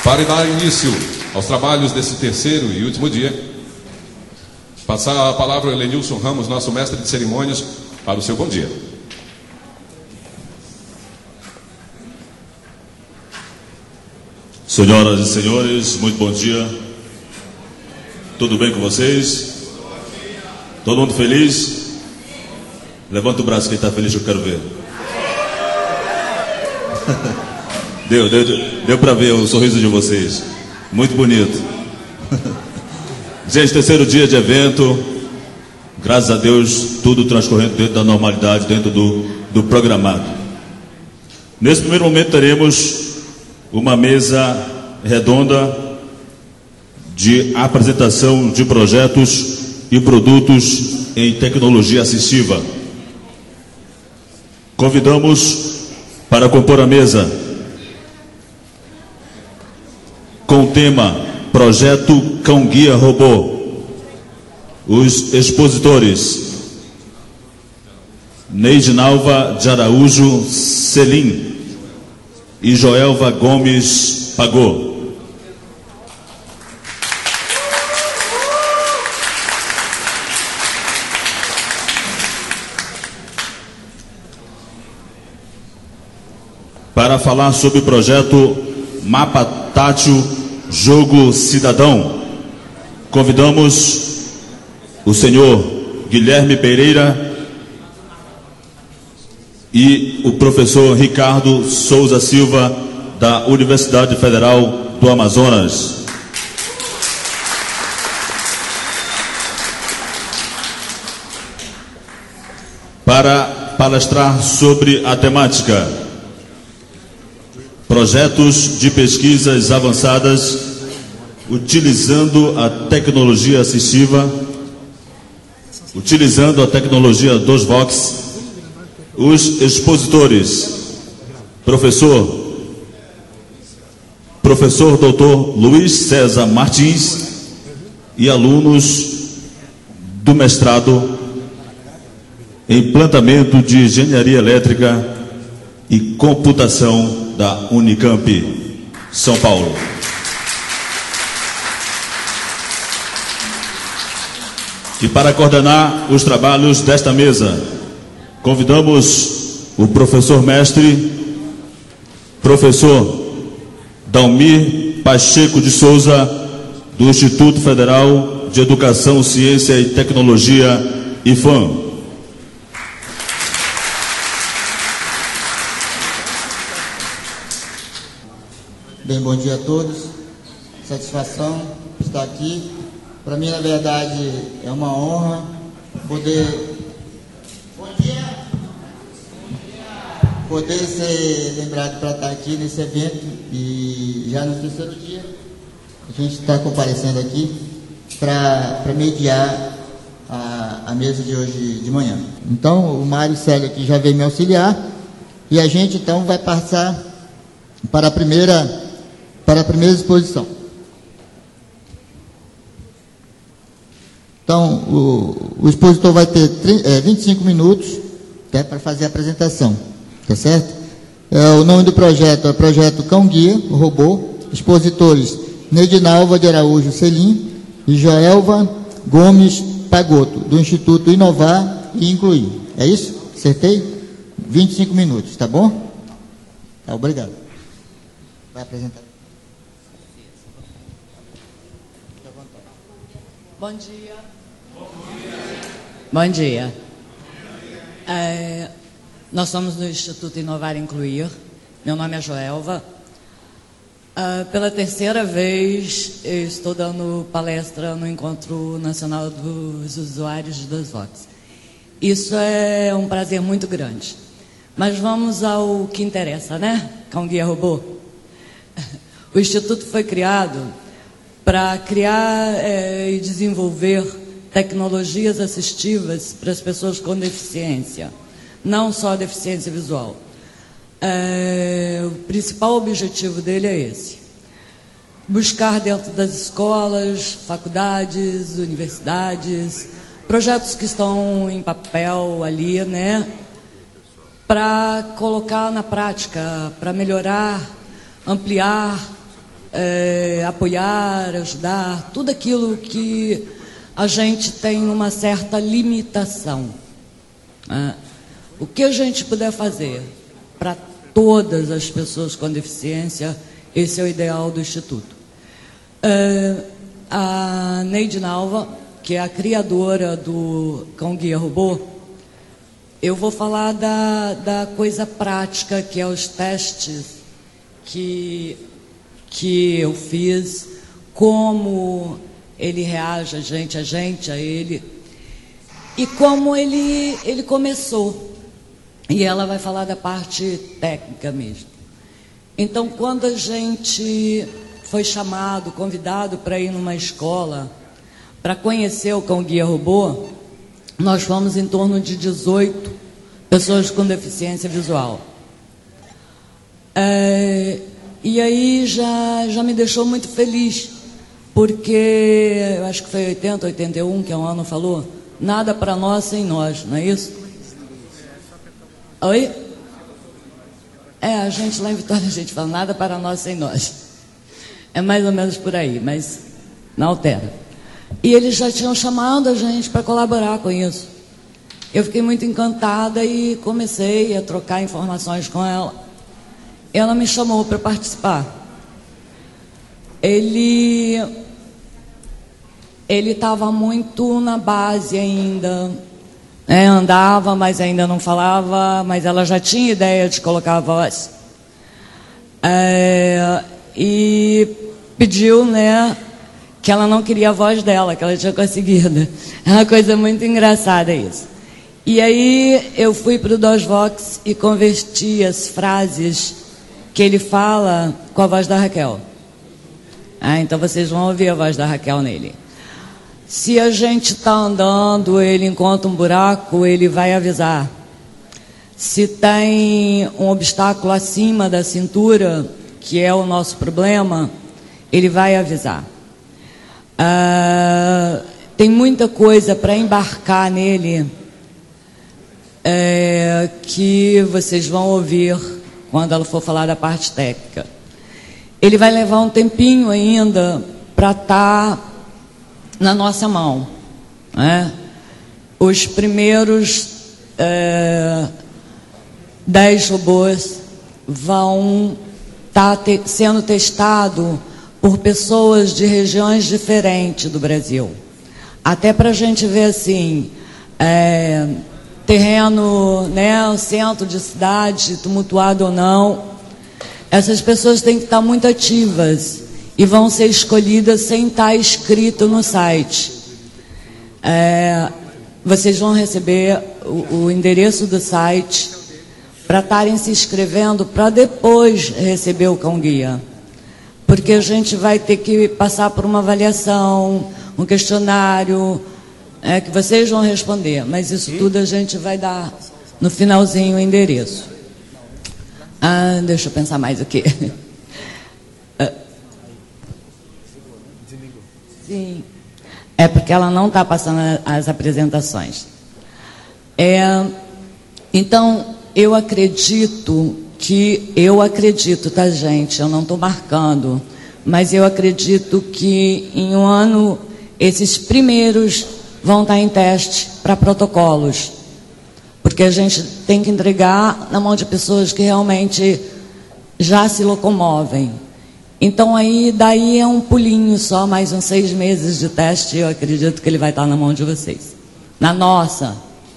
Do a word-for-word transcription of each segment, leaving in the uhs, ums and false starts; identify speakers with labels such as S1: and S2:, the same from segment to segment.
S1: Para dar início aos trabalhos desse terceiro e último dia, passar a palavra ao Elenilson Ramos, nosso mestre de cerimônias, para o seu bom dia.
S2: Senhoras e senhores, muito bom dia. Tudo bem com vocês? Todo mundo feliz? Levanta o braço quem está feliz, que eu quero ver. Deu, deu, deu para ver o sorriso de vocês. Muito bonito. Gente, terceiro dia de evento. Graças a Deus, tudo transcorrendo dentro da normalidade, dentro do, do programado. Nesse primeiro momento teremos uma mesa redonda de apresentação de projetos e produtos em tecnologia assistiva. Convidamos para compor a mesa com o tema Projeto Cão Guia Robô os expositores Neidinalva de Araújo Selim e Joelva Gomes Pagô. Para falar sobre o projeto Mapa Tátil Jogo Cidadão, convidamos o senhor Guilherme Pereira e o professor Ricardo Souza Silva, da Universidade Federal do Amazonas. Para palestrar sobre a temática Projetos de pesquisas avançadas utilizando a tecnologia assistiva, utilizando a tecnologia dos Vox, os expositores, professor, professor doutor Luiz César Martins e alunos do mestrado em plantamento de engenharia elétrica e computação da Unicamp, São Paulo. E para coordenar os trabalhos desta mesa, convidamos o professor mestre, professor Dalmir Pacheco de Souza, do Instituto Federal de Educação, Ciência e Tecnologia, IFAM.
S3: Bem, bom dia a todos. Satisfação estar aqui. Para mim, na verdade, é uma honra poder... Bom dia! Poder ser lembrado para estar aqui nesse evento e já no terceiro dia a gente está comparecendo aqui para mediar a, a mesa de hoje de manhã. Então, o Mário Célio aqui já veio me auxiliar e a gente então vai passar para a primeira... para a primeira exposição. Então, o, o expositor vai ter é, vinte e cinco minutos, tá, para fazer a apresentação, tá certo? É, o nome do projeto é Projeto Cão Guia, o robô, expositores Neidinalva de Araújo Selim e Joelva Gomes Pagoto, do Instituto Inovar e Incluir. É isso? Acertei? vinte e cinco minutos, tá bom? Tá, obrigado. Vai apresentar.
S4: Bom dia. Bom dia. Bom dia. É, nós somos do Instituto Inovar e Incluir. Meu nome é Joelva. É, pela terceira vez, eu estou dando palestra no Encontro Nacional dos Usuários das Vox. Isso é um prazer muito grande. Mas vamos ao que interessa, né? Cão Guia Robô. O Instituto foi criado para criar é, e desenvolver tecnologias assistivas para as pessoas com deficiência, não só deficiência visual. É, o principal objetivo dele é esse: buscar dentro das escolas, faculdades, universidades, projetos que estão em papel ali, né, para colocar na prática, para melhorar, ampliar é, apoiar, ajudar, tudo aquilo que a gente tem uma certa limitação. Né? O que a gente puder fazer para todas as pessoas com deficiência, esse é o ideal do Instituto. É, a Neide Nalva, que é a criadora do Cão Guia Robô, eu vou falar da, da coisa prática, que é os testes que, que eu fiz, como ele reage a gente, a gente, a ele, e como ele, ele começou. E ela vai falar da parte técnica mesmo. Então, quando a gente foi chamado, convidado para ir numa escola, para conhecer o Cão Guia Robô, nós fomos em torno de dezoito pessoas com deficiência visual. É, e aí já, já me deixou muito feliz, porque eu acho que foi oitenta, oitenta e um que a Ana falou, nada para nós sem nós, não é isso? Oi? É, a gente lá em Vitória, a gente fala, nada para nós sem nós. É mais ou menos por aí, mas não altera. E eles já tinham chamado a gente para colaborar com isso. Eu fiquei muito encantada e comecei a trocar informações com ela. Ela me chamou para participar. Ele ele estava muito na base ainda, né? Andava, mas ainda não falava, mas ela já tinha ideia de colocar a voz. É, e pediu, né, que ela não queria a voz dela, que ela tinha conseguido. É uma coisa muito engraçada isso. E aí eu fui para o DOSVox e converti as frases que ele fala com a voz da Raquel. Ah, então vocês vão ouvir a voz da Raquel nele. Se a gente está andando, ele encontra um buraco, ele vai avisar. Se tem um obstáculo acima da cintura, que é o nosso problema, ele vai avisar. Ah, tem muita coisa para embarcar nele, é, que vocês vão ouvir quando ela for falar da parte técnica. Ele vai levar um tempinho ainda para estar na nossa mão, né? Os primeiros é, dez robôs vão estar te, sendo testados por pessoas de regiões diferentes do Brasil. Até para a gente ver assim, é, terreno, né, centro de cidade, tumultuado ou não, essas pessoas têm que estar muito ativas e vão ser escolhidas sem estar escrito no site. É, vocês vão receber o, o endereço do site para estarem se inscrevendo para depois receber o Cão Guia. Porque a gente vai ter que passar por uma avaliação, um questionário, é, que vocês vão responder, mas isso tudo a gente vai dar no finalzinho o endereço. Ah, deixa eu pensar mais aqui. Ah, sim, é porque ela não está passando as apresentações. É, então, eu acredito que, eu acredito, tá, gente? Eu não estou marcando, mas eu acredito que em um ano esses primeiros vão estar em teste para protocolos, porque a gente tem que entregar na mão de pessoas que realmente já se locomovem. Então aí, daí é um pulinho só, mais uns seis meses de teste, eu acredito que ele vai estar na mão de vocês. Na nossa.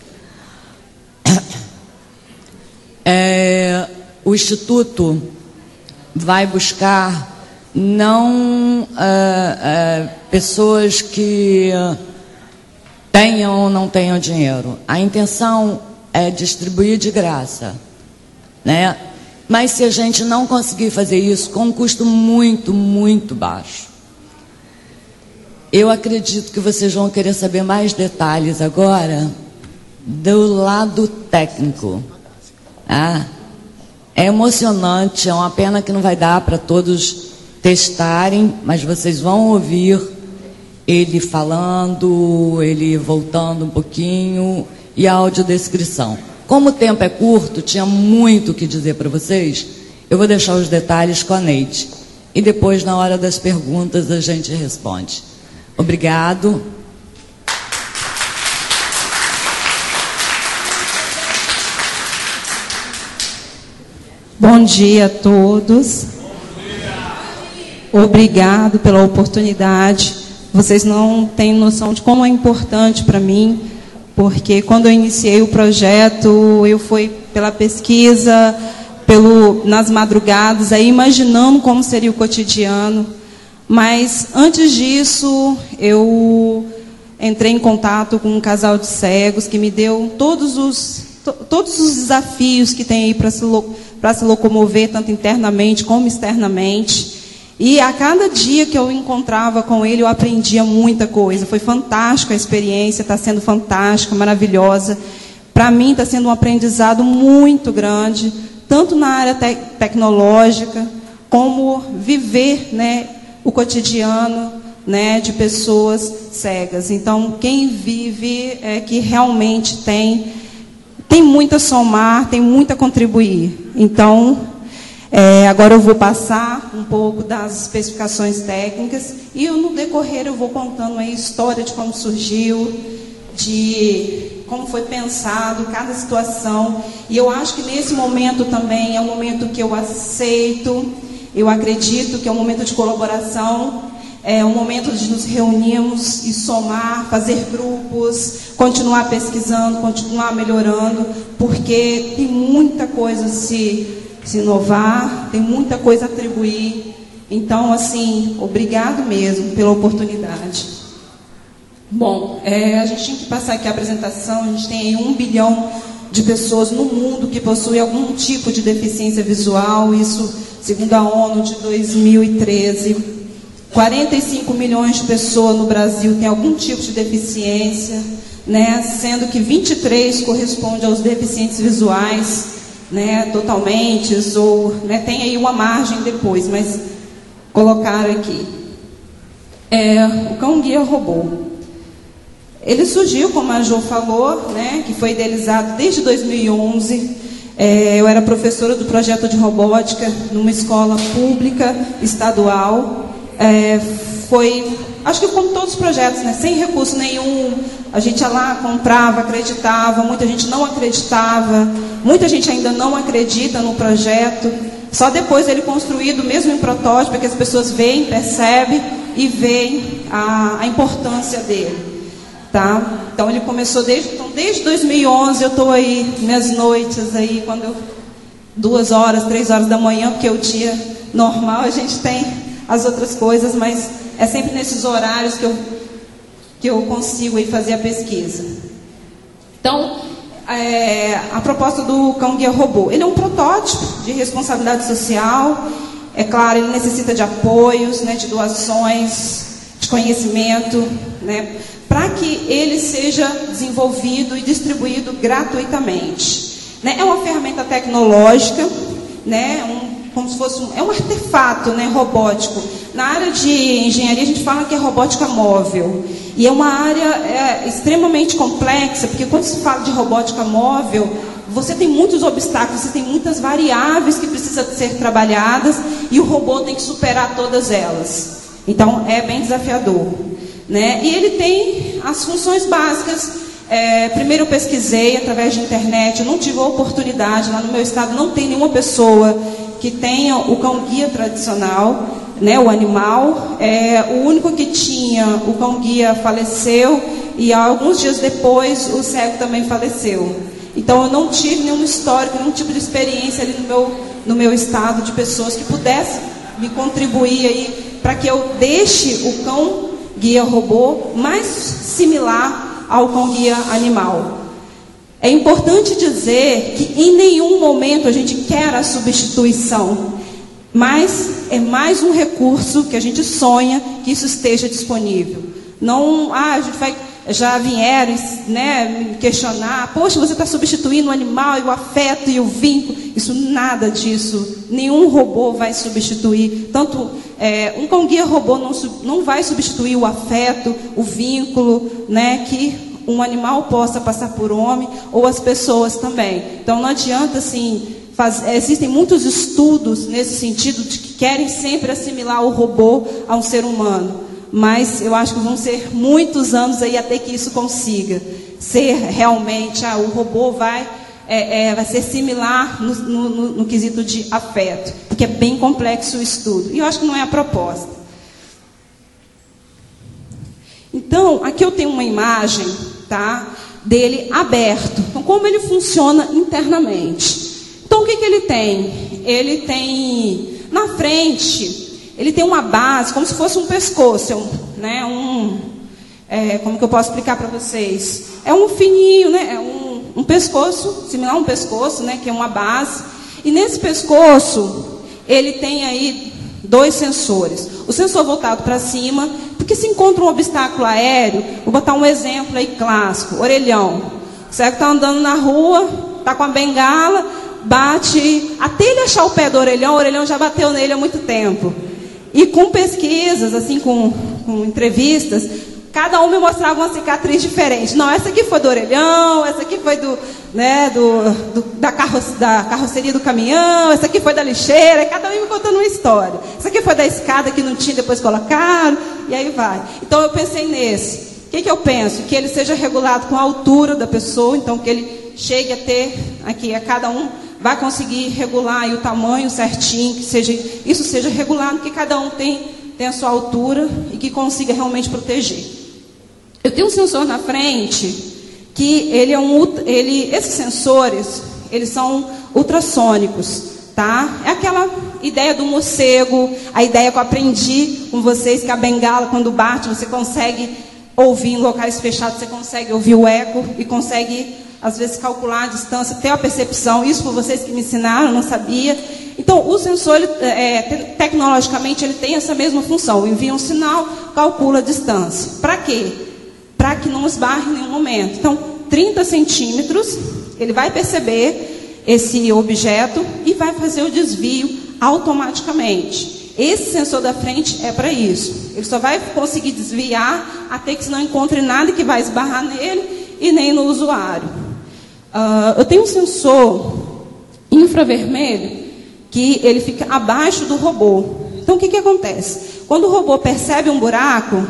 S4: É, o Instituto vai buscar não é, é, pessoas que tenham ou não tenham dinheiro. A intenção é distribuir de graça, né? Mas se a gente não conseguir fazer isso com um custo muito, muito baixo, eu acredito que vocês vão querer saber mais detalhes agora do lado técnico. Ah, é emocionante, é uma pena que não vai dar para todos testarem, mas vocês vão ouvir ele falando, ele voltando um pouquinho e a audiodescrição. Como o tempo é curto, tinha muito o que dizer para vocês, eu vou deixar os detalhes com a Neide. e depois, na hora das perguntas, a gente responde. Obrigado.
S5: Bom dia a todos. Obrigado pela oportunidade. Vocês não têm noção de como é importante para mim, porque quando eu iniciei o projeto, eu fui pela pesquisa, pelo, nas madrugadas, aí imaginando como seria o cotidiano. Mas, antes disso, eu entrei em contato com um casal de cegos que me deu todos os, to, todos os desafios que tem aí para se, para se locomover, tanto internamente como externamente. E a cada dia que eu encontrava com ele, eu aprendia muita coisa. Foi fantástica a experiência, está sendo fantástica, maravilhosa. Para mim está sendo um aprendizado muito grande, tanto na área te tecnológica, como viver, né, o cotidiano, né, de pessoas cegas. Então, quem vive é que realmente tem, tem muito a somar, tem muito a contribuir. Então, É, agora eu vou passar um pouco das especificações técnicas e eu, no decorrer eu vou contando a história de como surgiu, de como foi pensado cada situação. E eu acho que nesse momento também é um momento que eu aceito, eu acredito que é um momento de colaboração, é um momento de nos reunirmos e somar, fazer grupos, continuar pesquisando, continuar melhorando, porque tem muita coisa a se... se inovar, tem muita coisa a atribuir. Então, assim, obrigado mesmo pela oportunidade. Bom, é, a gente tinha que passar aqui a apresentação. A gente tem aí um bilhão de pessoas no mundo que possuem algum tipo de deficiência visual, isso segundo a ONU de dois mil e treze. quarenta e cinco milhões de pessoas no Brasil têm algum tipo de deficiência, né, sendo que vinte e três corresponde aos deficientes visuais, né, totalmente, ou, né, tem aí uma margem depois, mas colocaram aqui. É, o cão-guia robô. Ele surgiu, como a Jo falou, né, que foi idealizado desde dois mil e onze. É, eu era professora do projeto de robótica numa escola pública estadual. É, foi, acho que como todos os projetos, né, sem recurso nenhum. A gente ia lá, comprava, acreditava, muita gente não acreditava, muita gente ainda não acredita no projeto. Só depois ele construído, mesmo em protótipo, é que as pessoas veem, percebem e veem a, a importância dele. Tá? Então ele começou desde, então, desde dois mil e onze, eu estou aí, minhas noites aí, quando eu, duas horas, três horas da manhã, porque o dia normal a gente tem as outras coisas, mas é sempre nesses horários que eu... que eu consigo aí fazer a pesquisa. Então, é, a proposta do cão-guia robô, ele é um protótipo de responsabilidade social. É claro, ele necessita de apoios, né, de doações, de conhecimento, né, para que ele seja desenvolvido e distribuído gratuitamente. Né, é uma ferramenta tecnológica, né, um, como se fosse um, é um artefato, né, robótico. Na área de engenharia a gente fala que é robótica móvel. E é uma área é, extremamente complexa, porque quando se fala de robótica móvel, você tem muitos obstáculos, você tem muitas variáveis que precisam ser trabalhadas e o robô tem que superar todas elas. Então, é bem desafiador. Né? E ele tem as funções básicas. É, primeiro eu pesquisei através de internet, eu não tive a oportunidade, lá no meu estado não tem nenhuma pessoa que tenha o cão-guia tradicional, né, o animal. É, o único que tinha o cão-guia faleceu e alguns dias depois o cego também faleceu. Então eu não tive nenhum histórico, nenhum tipo de experiência ali no meu, no meu estado de pessoas que pudessem me contribuir aí para que eu deixe o cão-guia robô mais similar ao cão-guia animal. É importante dizer que em nenhum momento a gente quer a substituição, mas é mais um recurso que a gente sonha que isso esteja disponível. Não, ah, a gente vai, já vieram, né, me questionar, poxa, você está substituindo o animal e o afeto e o vínculo. Isso, nada disso, nenhum robô vai substituir, tanto é, um cão-guia robô não, não vai substituir o afeto, o vínculo, né, que um animal possa passar por homem, ou as pessoas também. Então não adianta assim faz, existem muitos estudos nesse sentido de que querem sempre assimilar o robô a um ser humano. Mas eu acho que vão ser muitos anos aí até que isso consiga ser realmente, ah, o robô vai, é, é, vai ser similar no, no, no, no quesito de afeto, porque é bem complexo o estudo. E eu acho que não é a proposta. Então, aqui eu tenho uma imagem, tá, dele aberto. Então, como ele funciona internamente. Então, o que, que ele tem? Ele tem, na frente, ele tem uma base, como se fosse um pescoço, né, um, é, como que eu posso explicar para vocês? É um fininho, né, é um, um pescoço, similar a um pescoço, né, que é uma base. E nesse pescoço, ele tem aí dois sensores. O sensor voltado para cima, porque se encontra um obstáculo aéreo, vou botar um exemplo aí clássico, orelhão. O cego está andando na rua, está com a bengala, bate, até ele achar o pé do orelhão, o orelhão já bateu nele há muito tempo. E com pesquisas, assim, com, com entrevistas, cada um me mostrava uma cicatriz diferente. Não, essa aqui foi do orelhão, essa aqui foi do, né, do, do, da, carro, da carroceria do caminhão, essa aqui foi da lixeira, cada um me contando uma história. Essa aqui foi da escada que não tinha, depois colocaram, e aí vai. Então eu pensei nesse. O que, que eu penso? Que ele seja regulado com a altura da pessoa, então que ele chegue a ter, aqui, a cada um vai conseguir regular aí o tamanho certinho, que seja, isso seja regulado, que cada um tem, tem a sua altura e que consiga realmente proteger. Eu tenho um sensor na frente, que ele é um, ele, esses sensores, eles são ultrassônicos, tá? É aquela ideia do morcego, a ideia que eu aprendi com vocês, que a bengala, quando bate, você consegue ouvir em locais fechados, você consegue ouvir o eco e consegue, às vezes, calcular a distância, ter a percepção. Isso por vocês que me ensinaram, eu não sabia. Então, o sensor, ele, é, tecnologicamente, ele tem essa mesma função. Envia um sinal, calcula a distância. Para quê? Para que não esbarre em nenhum momento. Então, trinta centímetros, ele vai perceber esse objeto e vai fazer o desvio automaticamente. Esse sensor da frente é para isso. Ele só vai conseguir desviar até que não encontre nada que vai esbarrar nele e nem no usuário. Uh, eu tenho um sensor infravermelho que ele fica abaixo do robô. Então, o que, que acontece? Quando o robô percebe um buraco,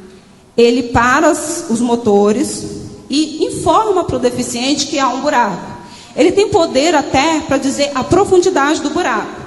S5: ele para os, os motores e informa para o deficiente que há um buraco. Ele tem poder até para dizer a profundidade do buraco.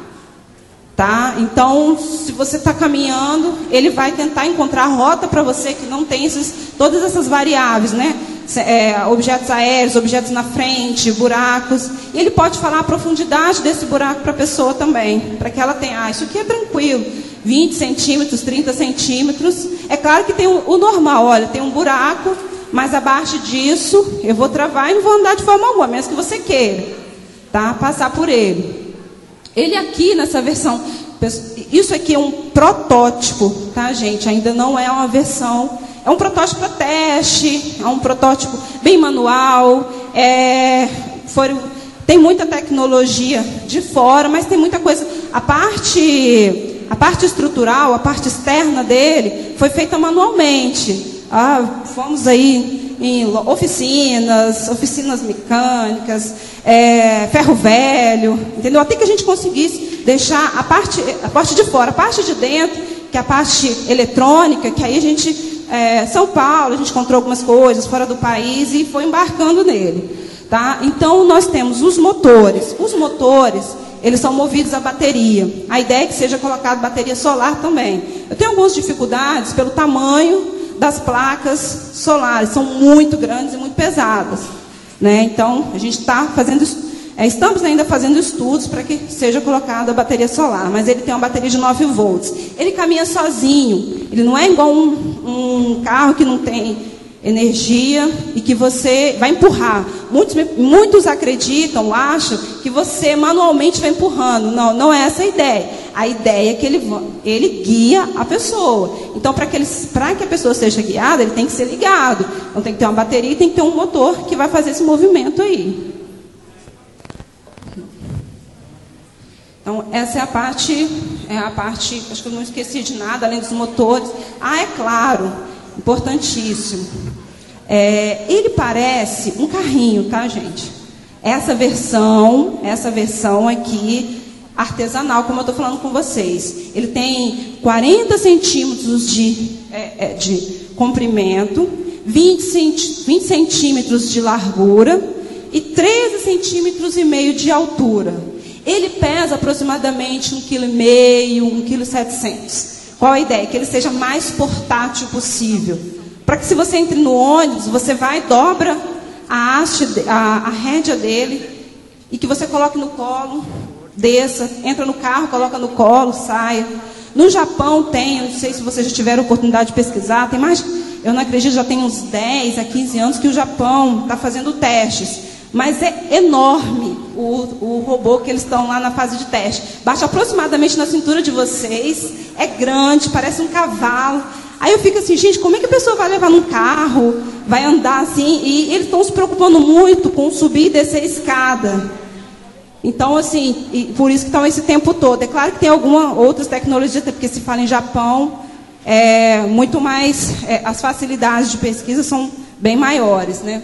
S5: Tá? Então, se você está caminhando, ele vai tentar encontrar a rota para você que não tem esses, todas essas variáveis, né? É, objetos aéreos, objetos na frente, buracos. E ele pode falar a profundidade desse buraco para a pessoa também, para que ela tenha, ah, isso aqui é tranquilo, vinte centímetros, trinta centímetros. É claro que tem o, o normal, olha, tem um buraco, mas abaixo disso eu vou travar e não vou andar de forma alguma, menos que você queira, tá? Passar por ele. Ele aqui nessa versão, isso aqui é um protótipo, tá, gente? Ainda não é uma versão, é um protótipo para teste, é um protótipo bem manual, é, foi, tem muita tecnologia de fora, mas tem muita coisa. A parte, a parte estrutural, a parte externa dele foi feita manualmente. Ah, fomos aí em oficinas, oficinas mecânicas, é, ferro velho, entendeu? Até que a gente conseguisse deixar a parte, a parte de fora, a parte de dentro, que é a parte eletrônica, que aí a gente, é, São Paulo, a gente encontrou algumas coisas fora do país e foi embarcando nele, tá? Então, nós temos os motores. Os motores, eles são movidos a bateria. A ideia é que seja colocada bateria solar também. Eu tenho algumas dificuldades pelo tamanho das placas solares, são muito grandes e muito pesadas, né? Então, a gente está fazendo, é, estamos ainda fazendo estudos para que seja colocada a bateria solar, mas ele tem uma bateria de nove volts. Ele caminha sozinho, ele não é igual um, um carro que não tem energia e que você vai empurrar. Muitos, muitos acreditam, acham que você manualmente vai empurrando. Não, não é essa a ideia. A ideia é que ele, ele guia a pessoa. Então, para que, que a pessoa seja guiada, ele tem que ser ligado. Então, tem que ter uma bateria e tem que ter um motor que vai fazer esse movimento aí. Então, essa é a parte, é a parte, acho que eu não esqueci de nada, além dos motores. Ah, é claro, importantíssimo. É, ele parece um carrinho, tá, gente? essa versão, essa versão aqui, artesanal, como eu estou falando com vocês. Ele tem quarenta centímetros de, é, de comprimento, vinte centímetros de largura e treze centímetros e meio de altura. Ele pesa aproximadamente um vírgula cinco quilos, um vírgula sete quilos. Qual a ideia? Que ele seja mais portátil possível. Para que se você entre no ônibus, você vai, dobra a haste, a, a rédea dele, e que você coloque no colo, desça, entra no carro, coloca no colo, saia. No Japão tem, eu não sei se vocês já tiveram oportunidade de pesquisar, tem mais, eu não acredito, já tem uns dez a quinze anos que o Japão está fazendo testes. Mas é enorme o, o robô que eles estão lá na fase de teste. Baixa aproximadamente na cintura de vocês, é grande, parece um cavalo. Aí eu fico assim, gente, como é que a pessoa vai levar num carro, vai andar assim? E eles estão se preocupando muito com subir e descer a escada. Então, assim, e por isso que estão esse tempo todo. É claro que tem algumas outras tecnologias, porque se fala em Japão, é muito mais, é, as facilidades de pesquisa são bem maiores, né?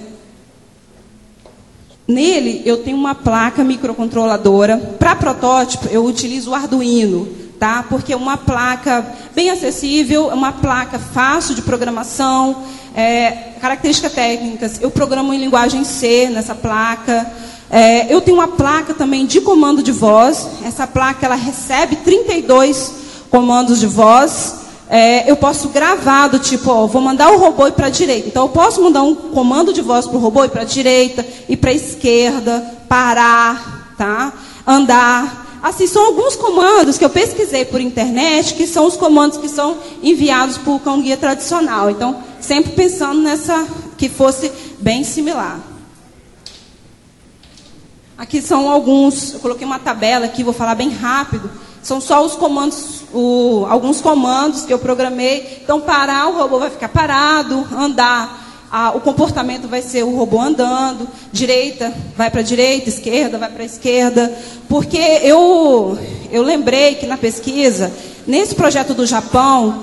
S5: Nele, eu tenho uma placa microcontroladora. Para protótipo, eu utilizo o Arduino, tá? Porque é uma placa bem acessível, é uma placa fácil de programação, é, características técnicas. Eu programo em linguagem C nessa placa. É, eu tenho uma placa também de comando de voz. Essa placa ela recebe trinta e dois comandos de voz. É, eu posso gravar do tipo, ó, vou mandar o robô ir para a direita. Então, eu posso mandar um comando de voz para o robô ir para a direita, ir para a esquerda, parar, tá? Andar. Assim, são alguns comandos que eu pesquisei por internet, que são os comandos que são enviados por cão-guia tradicional. Então, sempre pensando nessa, que fosse bem similar. Aqui são alguns, eu coloquei uma tabela aqui, vou falar bem rápido. São só os comandos, o, alguns comandos que eu programei. Então, parar, o robô vai ficar parado, andar, a, o comportamento vai ser o robô andando, direita, vai para a direita, esquerda, vai para a esquerda. Porque eu, eu lembrei que na pesquisa, nesse projeto do Japão,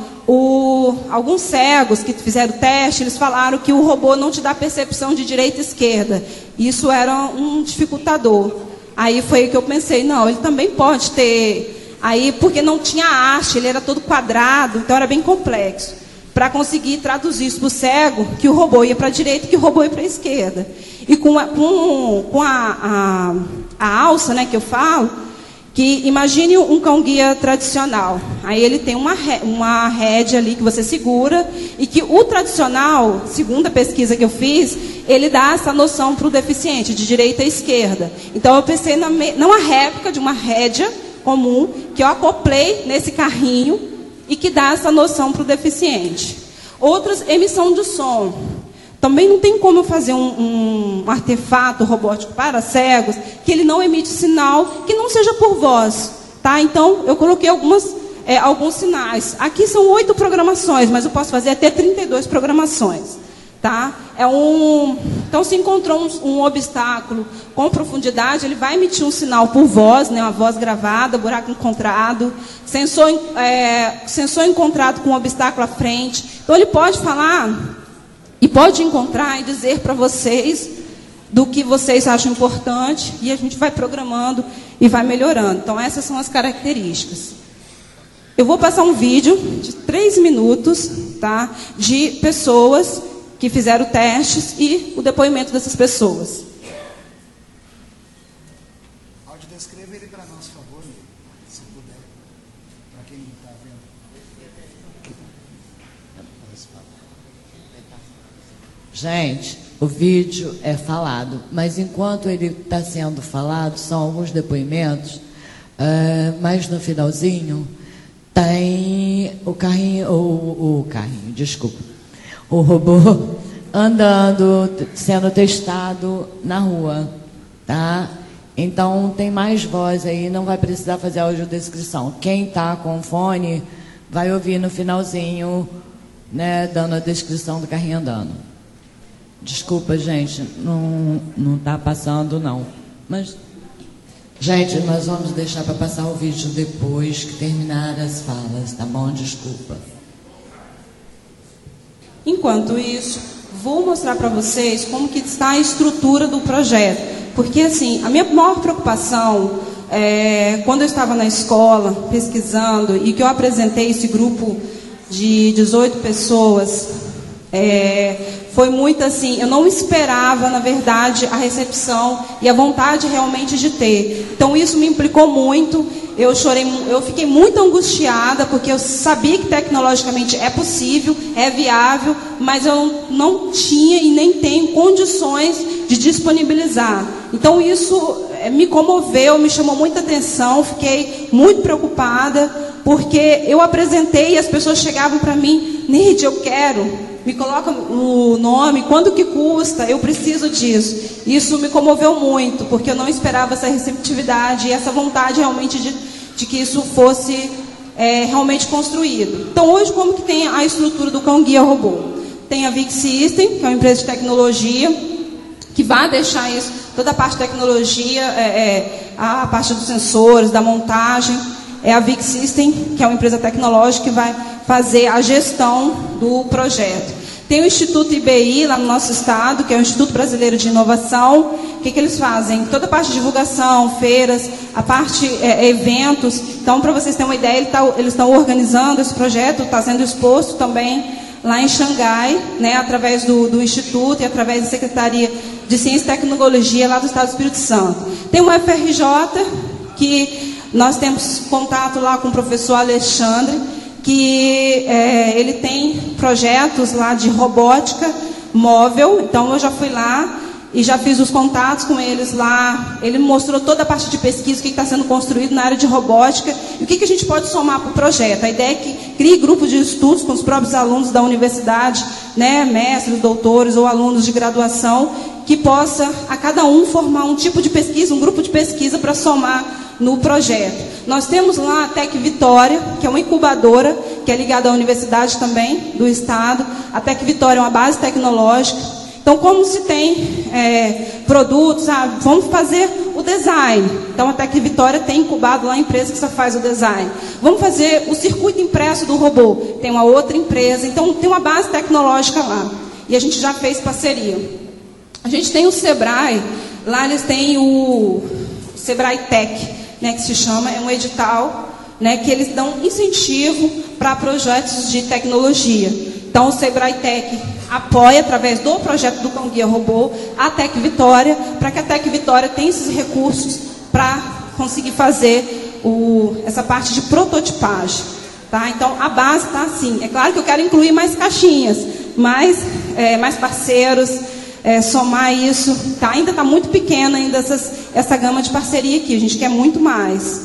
S5: o, alguns cegos que fizeram o teste, eles falaram que o robô não te dá percepção de direita e esquerda. Isso era um dificultador. Aí foi que eu pensei, não, ele também pode ter... Aí, porque não tinha haste, ele era todo quadrado, então era bem complexo. Para conseguir traduzir isso para o cego, que o robô ia para a direita e que o robô ia para a esquerda. E com a, com, com a, a, a alça, né, que eu falo, que imagine um cão-guia tradicional. Aí ele tem uma, uma rédea ali que você segura, e que o tradicional, segundo a pesquisa que eu fiz, ele dá essa noção para o deficiente, de direita e esquerda. Então eu pensei na, numa réplica de uma rédea comum, que eu acoplei nesse carrinho e que dá essa noção para o deficiente. Outras, emissão de som. Também não tem como eu fazer um, um artefato robótico para cegos que ele não emite sinal que não seja por voz. Tá? Então, eu coloquei algumas, é, alguns sinais. Aqui são oito programações, mas eu posso fazer até trinta e duas programações. Tá? É um, então, se encontrou um, um obstáculo com profundidade, ele vai emitir um sinal por voz, né, uma voz gravada, buraco encontrado, sensor, é, sensor encontrado com um obstáculo à frente. Então, ele pode falar e pode encontrar e dizer para vocês do que vocês acham importante, e a gente vai programando e vai melhorando. Então, essas são as características. Eu vou passar um vídeo de três minutos, tá, de pessoas que fizeram testes e o depoimento dessas pessoas.
S6: Áudio, descreva ele para nós, por favor, se puder, para quem não está vendo.
S4: Gente, o vídeo é falado, mas enquanto ele está sendo falado, são alguns depoimentos, uh, mas no finalzinho tem o carrinho, o, o carrinho, desculpa. O robô andando, sendo testado na rua, tá? Então, tem mais voz aí, não vai precisar fazer audiodescrição. Quem está com fone vai ouvir no finalzinho, né, dando a descrição do carrinho andando. Desculpa, gente, não não está passando, não. Mas, gente, nós vamos deixar para passar o vídeo depois que terminar as falas, tá bom? Desculpa.
S5: Enquanto isso, vou mostrar para vocês como que está a estrutura do projeto. Porque, assim, a minha maior preocupação, é, quando eu estava na escola, pesquisando, e que eu apresentei esse grupo de dezoito pessoas, é, foi muito assim, eu não esperava, na verdade, a recepção e a vontade realmente de ter. Então, isso me implicou muito. Eu chorei, eu fiquei muito angustiada, porque eu sabia que tecnologicamente é possível, é viável, mas eu não tinha e nem tenho condições de disponibilizar. Então isso me comoveu, me chamou muita atenção, fiquei muito preocupada, porque eu apresentei e as pessoas chegavam para mim: Nide, eu quero, me coloca o nome, quanto que custa, eu preciso disso. Isso me comoveu muito, porque eu não esperava essa receptividade e essa vontade realmente de, de que isso fosse é, realmente construído. Então hoje, como que tem a estrutura do Cão Guia Robô? Tem a Vic System, que é uma empresa de tecnologia, que vai deixar isso, toda a parte de tecnologia, é, é, a parte dos sensores, da montagem. É a Vic System, que é uma empresa tecnológica que vai fazer a gestão do projeto. Tem o Instituto I B I lá no nosso estado, que é o Instituto Brasileiro de Inovação. O que, que eles fazem? Toda a parte de divulgação, feiras, a parte é, eventos. Então, para vocês terem uma ideia, eles estão organizando esse projeto, está sendo exposto também lá em Xangai, né, através do, do Instituto e através da Secretaria de Ciência e Tecnologia lá do Estado do Espírito Santo. Tem o F R J, que nós temos contato lá com o professor Alexandre, que é, ele tem projetos lá de robótica móvel. Então eu já fui lá e já fiz os contatos com eles lá. Ele mostrou toda a parte de pesquisa, o que está sendo construído na área de robótica e o que, que a gente pode somar para o projeto. A ideia é que crie grupos de estudos com os próprios alunos da universidade, né, mestres, doutores ou alunos de graduação, que possa a cada um formar um tipo de pesquisa, um grupo de pesquisa para somar no projeto. Nós temos lá a Tec Vitória, que é uma incubadora, que é ligada à universidade também do estado. A Tec Vitória é uma base tecnológica. Então, como se tem é, produtos, ah, vamos fazer o design. Então, a Tec Vitória tem incubado lá a empresa que só faz o design. Vamos fazer o circuito impresso do robô. Tem uma outra empresa. Então, tem uma base tecnológica lá. E a gente já fez parceria. A gente tem o Sebrae. Lá eles têm o Sebrae Tech, né, que se chama, é um edital, né, que eles dão incentivo para projetos de tecnologia. Então, o Sebrae Tech apoia, através do projeto do Cão Guia Robô, a Tec Vitória, para que a Tec Vitória tenha esses recursos para conseguir fazer o, essa parte de prototipagem. Tá? Então, a base está assim. É claro que eu quero incluir mais caixinhas, mais, é, mais parceiros, É, somar isso, tá, ainda está muito pequena ainda essas, essa gama de parceria aqui, a gente quer muito mais.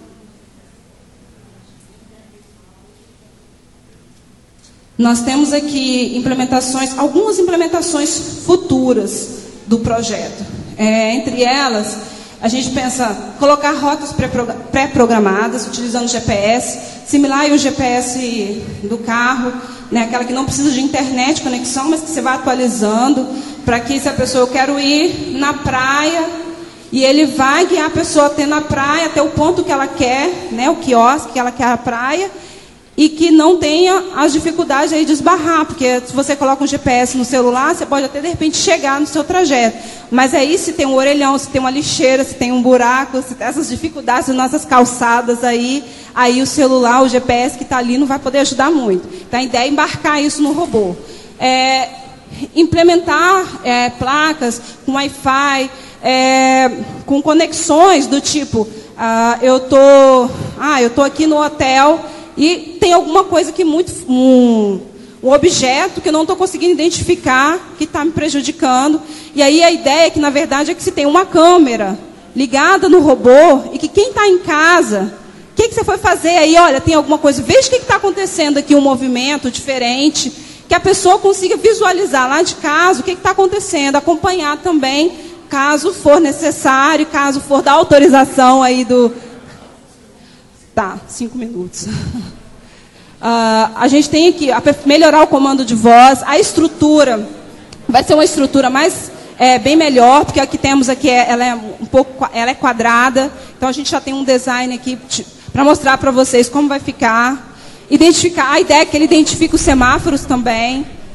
S5: Nós temos aqui implementações, algumas implementações futuras do projeto. É, entre elas, a gente pensa colocar rotas pré-programadas, utilizando G P S, similar ao G P S do carro, né, aquela que não precisa de internet, conexão, mas que você vai atualizando, para que se a pessoa, eu quero ir na praia, e ele vai guiar a pessoa até na praia, até o ponto que ela quer, né, o quiosque que ela quer a praia, e que não tenha as dificuldades aí de esbarrar, porque se você coloca um G P S no celular, você pode até de repente chegar no seu trajeto. Mas aí se tem um orelhão, se tem uma lixeira, se tem um buraco, se tem essas dificuldades nas nossas calçadas aí, aí o celular, o G P S que está ali não vai poder ajudar muito. Então a ideia é embarcar isso no robô. É, implementar é, placas com Wi-Fi, é, com conexões do tipo, ah, eu tô, ah, eu tô aqui no hotel e tem alguma coisa que muito, um, um objeto que eu não estou conseguindo identificar, que está me prejudicando. E aí a ideia é que, na verdade, é que se tem uma câmera ligada no robô e que quem está em casa, o que, que você foi fazer aí? Olha, tem alguma coisa, veja o que está acontecendo aqui, um movimento diferente, que a pessoa consiga visualizar lá de casa o que está acontecendo, acompanhar também, caso for necessário, caso for da autorização aí do... Tá, cinco minutos. Uh, a gente tem aqui, a, melhorar o comando de voz, a estrutura, vai ser uma estrutura mais, é, bem melhor, porque a que temos aqui, é, ela é um pouco, ela é quadrada, então a gente já tem um design aqui para mostrar para vocês como vai ficar. Identificar, a ideia é que ele identifique os semáforos também,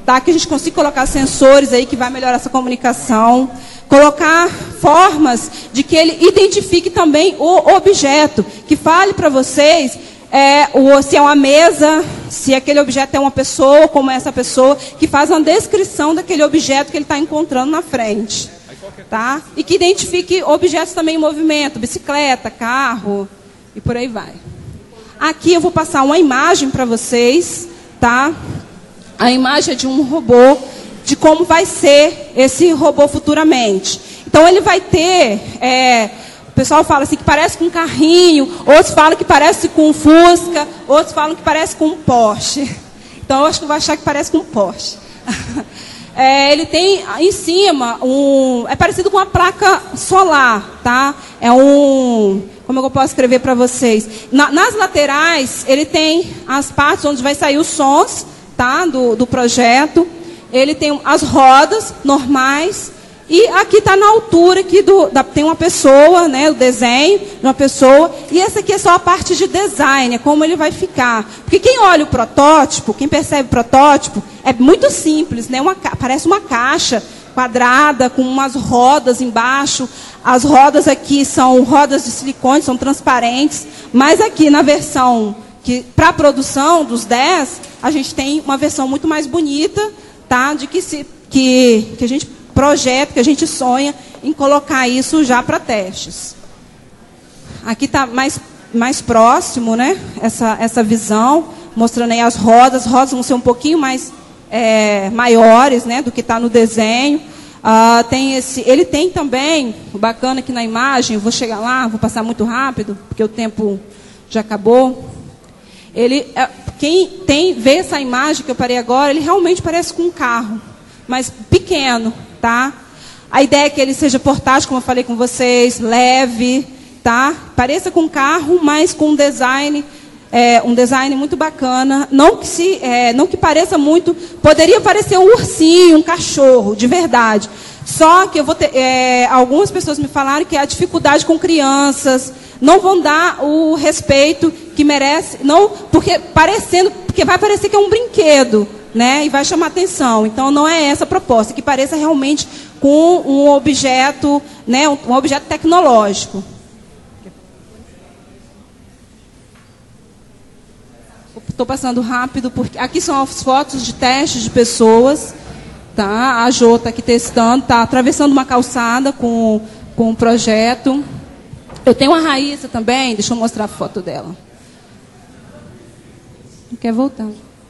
S5: tá? Que a gente consiga colocar sensores aí que vai melhorar essa comunicação, colocar formas de que ele identifique também o objeto, que fale para vocês é, o, se é uma mesa, se aquele objeto é uma pessoa, como é essa pessoa, que faz uma descrição daquele objeto que ele está encontrando na frente. Tá? E que identifique objetos também em movimento, bicicleta, carro e por aí vai. Aqui eu vou passar uma imagem para vocês, tá? A imagem é de um robô, de como vai ser esse robô futuramente. Então ele vai ter, é, o pessoal fala assim que parece com um carrinho, outros falam que parece com um Fusca, outros falam que parece com um Porsche. Então eu acho que eu vou achar que parece com um Porsche. É, ele tem em cima um, é parecido com uma placa solar, tá? É um, como eu posso escrever para vocês? Na, nas laterais ele tem as partes onde vai sair os sons, tá? Do, do projeto. Ele tem as rodas normais e aqui está na altura aqui do, da, tem uma pessoa, né? O desenho de uma pessoa e essa aqui é só a parte de design, é como ele vai ficar. Porque quem olha o protótipo, quem percebe o protótipo é muito simples, né? Uma, parece uma caixa quadrada com umas rodas embaixo. As rodas aqui são rodas de silicone, são transparentes. Mas aqui na versão que para a produção dos dez, a gente tem uma versão muito mais bonita, tá? De que, se, que, que a gente projeta, que a gente sonha em colocar isso já para testes. Aqui está mais, mais próximo, né? Essa, essa visão, mostrando aí as rodas. As rodas vão ser um pouquinho mais é, maiores, né? Do que está no desenho. Ah, tem esse, ele tem também, o bacana aqui na imagem, vou chegar lá, vou passar muito rápido, porque o tempo já acabou. Ele, quem tem, vê essa imagem que eu parei agora, ele realmente parece com um carro, mas pequeno, tá? A ideia é que ele seja portátil, como eu falei com vocês, leve, tá? Pareça com um carro, mas com um design, é, um design muito bacana. Não que, se, é, não que pareça muito, poderia parecer um ursinho, um cachorro, de verdade. Só que eu vou ter, é, algumas pessoas me falaram que a dificuldade com crianças não vão dar o respeito que merece, não, porque parecendo, porque vai parecer que é um brinquedo, né? E vai chamar atenção. Então não é essa a proposta, que pareça realmente com um objeto, né? Um, um objeto tecnológico. Estou passando rápido porque aqui são as fotos de testes de pessoas, tá? A Jo está aqui testando, está atravessando uma calçada com com o projeto. Eu tenho uma Raíssa também, deixa eu mostrar a foto dela. Não quer voltar.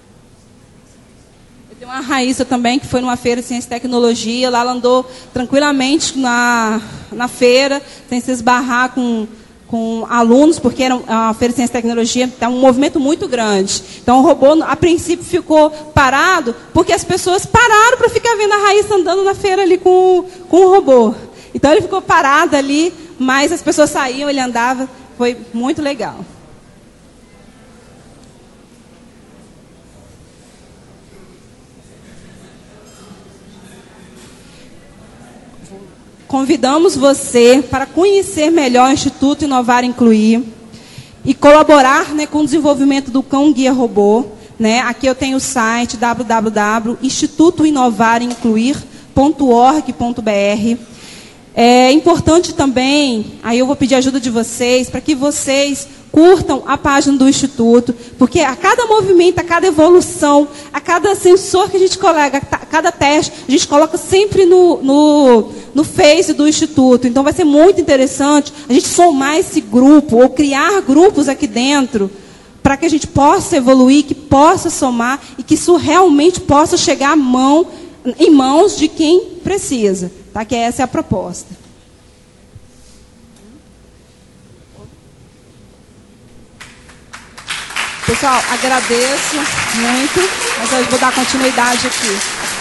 S5: Eu tenho uma Raíssa também, que foi numa feira de ciência e tecnologia. Lá ela andou tranquilamente na, na feira, sem se esbarrar com, com alunos, porque era uma feira de ciência e tecnologia, é um movimento muito grande. Então o robô, a princípio, ficou parado, porque as pessoas pararam para ficar vendo a Raíssa andando na feira ali com, com o robô. Então ele ficou parado ali, mas as pessoas saíam, ele andava, foi muito legal. Convidamos você para conhecer melhor o Instituto Inovar e Incluir e colaborar, né, com o desenvolvimento do Cão Guia Robô. Né? Aqui eu tenho o site w w w ponto instituto inovar e incluir ponto org ponto b r. É importante também, aí eu vou pedir a ajuda de vocês, para que vocês curtam a página do Instituto, porque a cada movimento, a cada evolução, a cada sensor que a gente coloca, a cada teste, a gente coloca sempre no, no, no Face do Instituto. Então vai ser muito interessante a gente somar esse grupo, ou criar grupos aqui dentro, para que a gente possa evoluir, que possa somar, e que isso realmente possa chegar à mão, em mãos de quem precisa. Tá? Que essa é a proposta. Pessoal, agradeço muito, mas eu vou dar continuidade aqui.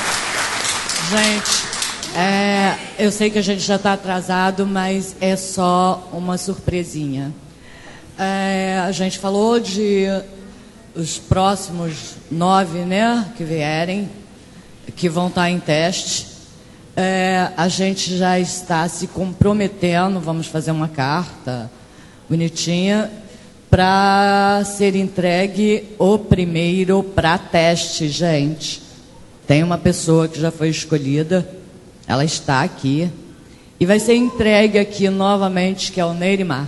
S4: Gente, é, eu sei que a gente já está atrasado, mas é só uma surpresinha. É, a gente falou de os próximos nove, né, que vierem, que vão estar em teste. É, a gente já está se comprometendo, vamos fazer uma carta bonitinha, para ser entregue o primeiro para teste, gente. Tem uma pessoa que já foi escolhida, ela está aqui, e vai ser entregue aqui novamente, que é o Neirimar.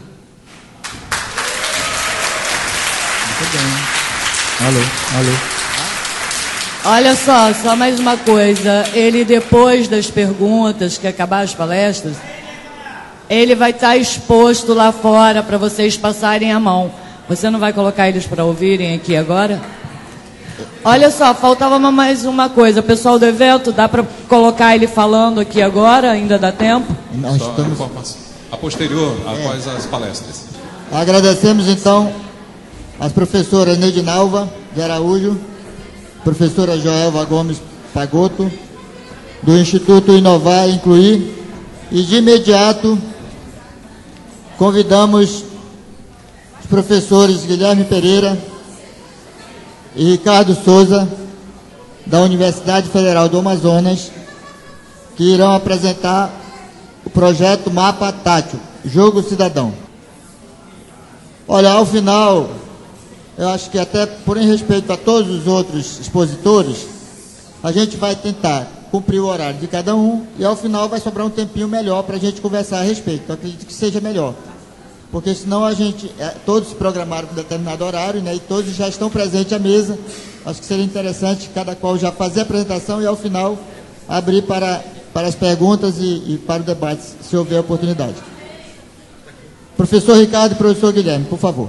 S3: Muito bem. Alô, alô.
S4: Olha só, só mais uma coisa. Ele, depois das perguntas, que acabar as palestras, ele vai estar exposto lá fora para vocês passarem a mão. Você não vai colocar eles para ouvirem aqui agora? Olha só, faltava mais uma coisa. O pessoal do evento, dá para colocar ele falando aqui agora? Ainda dá tempo?
S3: Nós
S1: Só
S3: estamos...
S1: informação. A posterior, após as palestras.
S3: Agradecemos, então, as professoras Neidinalva de Araújo, professora Joelva Gomes Pagotto, do Instituto Inovar e Incluir, e de imediato convidamos os professores Guilherme Pereira e Ricardo Souza, da Universidade Federal do Amazonas, que irão apresentar o projeto Mapa Tátil, Jogo Cidadão. Olha, ao final, eu acho que até por em respeito a todos os outros expositores, a gente vai tentar cumprir o horário de cada um e ao final vai sobrar um tempinho melhor para a gente conversar a respeito. Eu acredito que seja melhor. Porque senão a gente, todos se programaram com determinado horário, né, e todos já estão presentes à mesa. Acho que seria interessante cada qual já fazer a apresentação e ao final abrir para, para as perguntas e, e para o debate, se houver oportunidade. Professor Ricardo e professor Guilherme, por favor.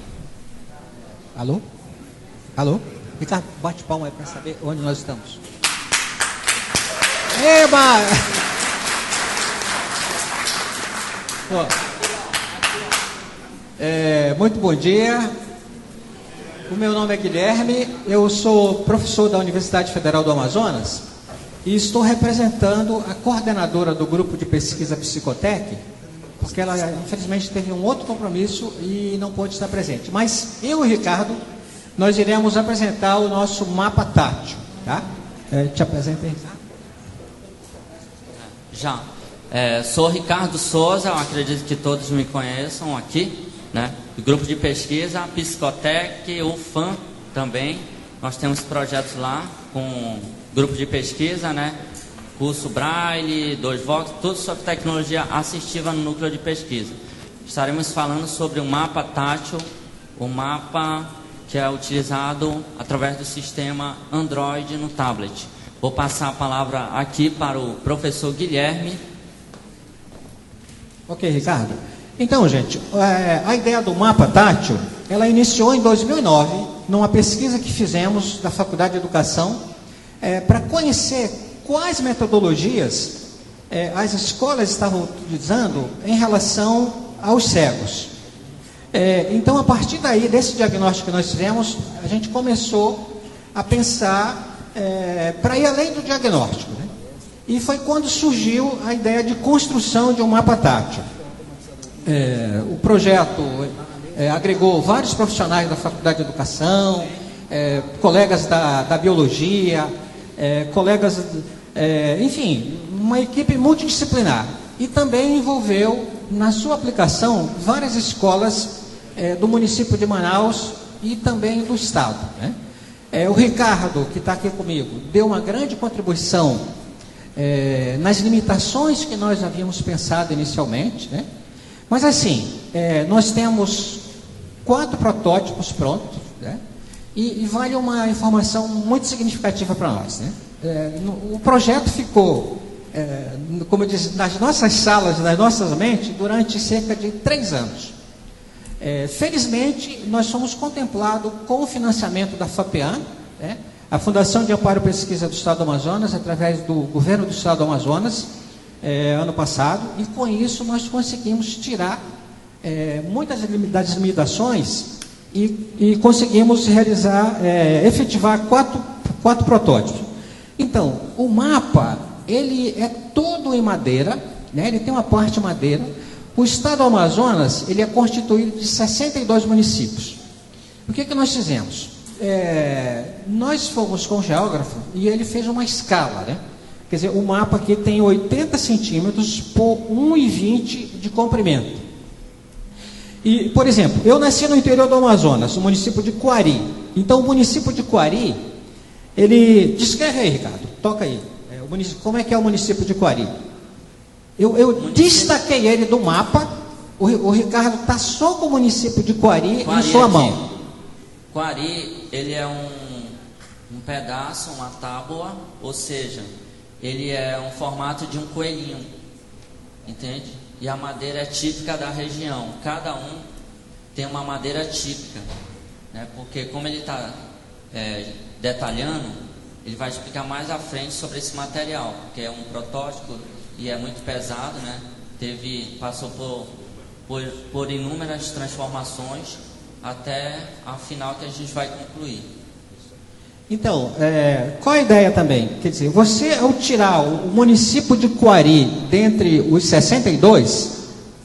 S7: Alô? Alô? Ricardo, bate palma aí para saber onde nós estamos. Eba! Pô. É, muito bom dia. O meu nome é Guilherme, eu sou professor da Universidade Federal do Amazonas e estou representando a coordenadora do grupo de pesquisa Psicotec, porque ela infelizmente teve um outro compromisso e não pôde estar presente. Mas eu e o Ricardo, nós iremos apresentar o nosso mapa tátil, tá? É, te apresento aí.
S8: Já. É, sou Ricardo Souza, eu acredito que todos me conheçam aqui, né? Do grupo de pesquisa, Psicotec, U F A M também. Nós temos projetos lá com grupo de pesquisa, né? Curso Braille, dois Vox, tudo sobre tecnologia assistiva no núcleo de pesquisa. Estaremos falando sobre o mapa tátil, o mapa que é utilizado através do sistema Android no tablet. Vou passar a palavra aqui para o professor Guilherme.
S7: Ok, Ricardo. Então, gente, é, a ideia do mapa tátil, ela iniciou em dois mil e nove, numa pesquisa que fizemos da Faculdade de Educação, é, para conhecer quais metodologias é, as escolas estavam utilizando em relação aos cegos. É, então, a partir daí, desse diagnóstico que nós fizemos, a gente começou a pensar é, para ir além do diagnóstico, né? E foi quando surgiu a ideia de construção de um mapa tátil. É, o projeto é, agregou vários profissionais da Faculdade de Educação, é, colegas da, da Biologia, é, colegas, é, enfim, uma equipe multidisciplinar. E também envolveu, na sua aplicação, várias escolas é, do município de Manaus e também do Estado, né? É, o Ricardo, que está aqui comigo, deu uma grande contribuição é, nas limitações que nós havíamos pensado inicialmente, né? Mas assim, é, nós temos quatro protótipos prontos, né? e, e vale uma informação muito significativa para nós, né? É, no, o projeto ficou, é, como eu disse, nas nossas salas, nas nossas mentes, durante cerca de três anos. É, felizmente, nós somos contemplados com o financiamento da FAPEAM, né? A Fundação de Amparo e Pesquisa do Estado do Amazonas, através do Governo do Estado do Amazonas, É, ano passado, e com isso nós conseguimos tirar é, muitas das limitações e, e conseguimos realizar, é, efetivar quatro, quatro protótipos. Então, o mapa, ele é todo em madeira, né? Ele tem uma parte madeira. O Estado do Amazonas, ele é constituído de sessenta e dois municípios. O que que nós fizemos? É, nós fomos com o geógrafo e ele fez uma escala, né? Quer dizer, o mapa aqui tem oitenta centímetros por um e vinte de comprimento. E, por exemplo, eu nasci no interior do Amazonas, no município de Coari. Então, o município de Coari, Ele descreve aí, Ricardo, toca aí. É, o município, como é que é o município de Coari? Eu, eu destaquei ele do mapa. O, o Ricardo está só com o município de Coari,
S8: Coari
S7: em sua
S8: aqui.
S7: mão.
S8: Coari, ele é um, um pedaço, uma tábua, ou seja, ele é um formato de um coelhinho, entende? E a madeira é típica da região. Cada um tem uma madeira típica, né? Porque como ele está é, detalhando, ele vai explicar mais à frente sobre esse material, que é um protótipo e é muito pesado, né? Teve, passou por, por, por inúmeras transformações até a final que a gente vai concluir.
S7: Então, é, qual a ideia também? Quer dizer, você ao tirar o município de Coari dentre os sessenta e dois,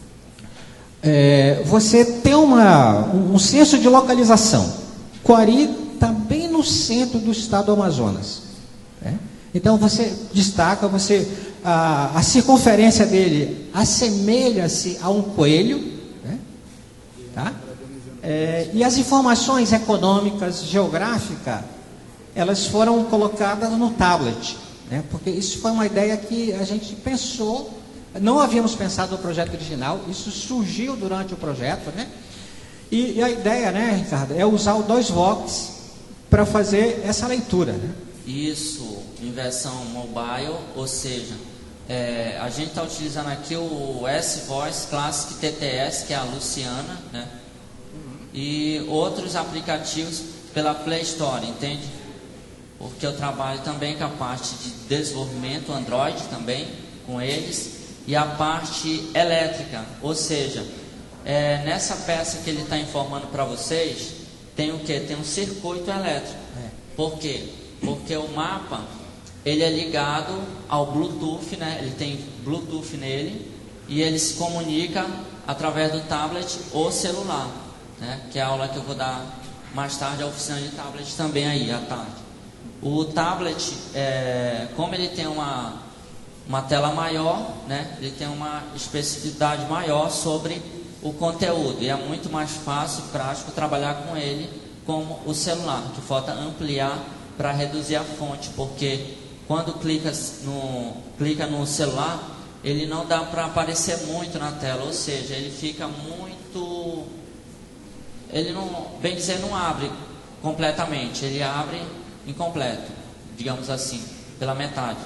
S7: é, você tem uma, um senso de localização. Coari está bem no centro do estado do Amazonas. Né? Então você destaca, você, a, a circunferência dele assemelha-se a um coelho, né? Tá? É, e as informações econômicas, geográficas, elas foram colocadas no tablet, né? Porque isso foi uma ideia que a gente pensou, não havíamos pensado no projeto original, isso surgiu durante o projeto, né? E, e a ideia, né, Ricardo, é usar o DOSVox para fazer essa leitura, né?
S8: Isso, em versão mobile, ou seja, é, a gente está utilizando aqui o S-Voice Classic T T S, que é a Luciana, né? E outros aplicativos pela Play Store, entende? Porque eu trabalho também com a parte de desenvolvimento Android também, com eles, e a parte elétrica, ou seja, é, nessa peça que ele está informando para vocês, tem o que? Tem um circuito elétrico. É. Por quê? Porque o mapa, ele é ligado ao Bluetooth, né? Ele tem Bluetooth nele, e ele se comunica através do tablet ou celular, né? Que é a aula que eu vou dar mais tarde, a oficina de tablet também aí, à tarde. O tablet, é, como ele tem uma, uma tela maior, né, ele tem uma especificidade maior sobre o conteúdo. E é muito mais fácil e prático trabalhar com ele como o celular, que falta ampliar para reduzir a fonte. Porque quando clica no, clica no celular, ele não dá para aparecer muito na tela. Ou seja, ele fica muito... Ele não, bem dizer, não abre completamente. Ele abre... incompleto, digamos assim, pela metade.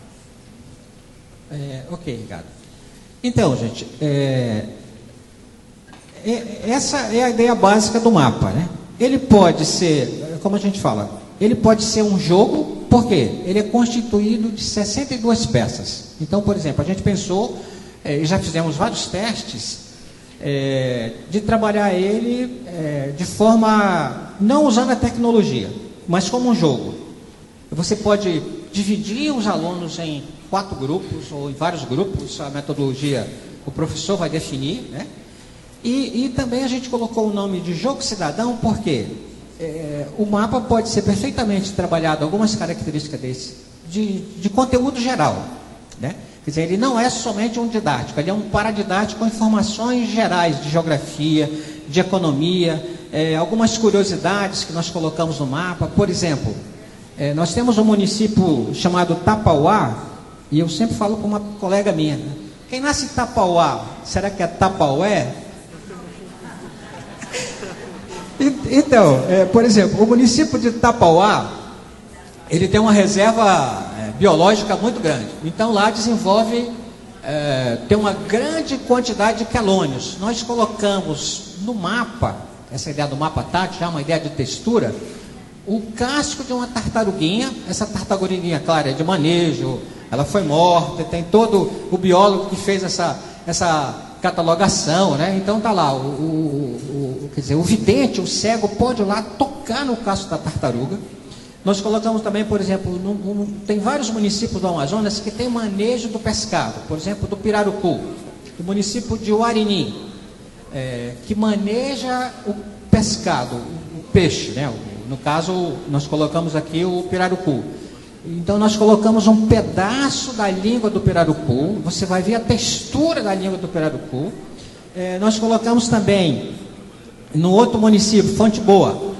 S7: É, ok, Ricardo. Então, gente, é, é, essa é a ideia básica do mapa, né? Ele pode ser, como a gente fala, ele pode ser um jogo, por quê? Ele é constituído de sessenta e duas peças. Então, por exemplo, a gente pensou, é, e já fizemos vários testes, é, de trabalhar ele é, de forma, não usando a tecnologia, mas como um jogo. Você pode dividir os alunos em quatro grupos ou em vários grupos, a metodologia o professor vai definir, né? E, e também a gente colocou o nome de jogo cidadão, porque é, o mapa pode ser perfeitamente trabalhado, algumas características desse, de, de conteúdo geral, né? Quer dizer, ele não é somente um didático, ele é um paradidático com informações gerais de geografia, de economia, é, algumas curiosidades que nós colocamos no mapa. Por exemplo, é, nós temos um município chamado Tapauá, e eu sempre falo com uma colega minha, né? Quem nasce em Tapauá, será que é Tapaué? Então, é, por exemplo, o município de Tapauá, ele tem uma reserva é, biológica muito grande. Então lá desenvolve, é, tem uma grande quantidade de quelônios. Nós colocamos no mapa, essa ideia do mapa tátil, já é uma ideia de textura, o casco de uma tartaruguinha. Essa tartaruguinha, claro, é de manejo, ela foi morta, tem todo o biólogo que fez essa, essa catalogação, né? Então tá lá, o, o, o, quer dizer, o vidente, o cego, pode ir lá tocar no casco da tartaruga. Nós colocamos também, por exemplo, no, no, tem vários municípios do Amazonas que tem manejo do pescado, por exemplo, do pirarucu, o município de Uarini, é, que maneja o pescado, o, o peixe, né? O, no caso, nós colocamos aqui o pirarucu. Então, nós colocamos um pedaço da língua do pirarucu, você vai ver a textura da língua do pirarucu. É, nós colocamos também, no outro município, Fonte Boa,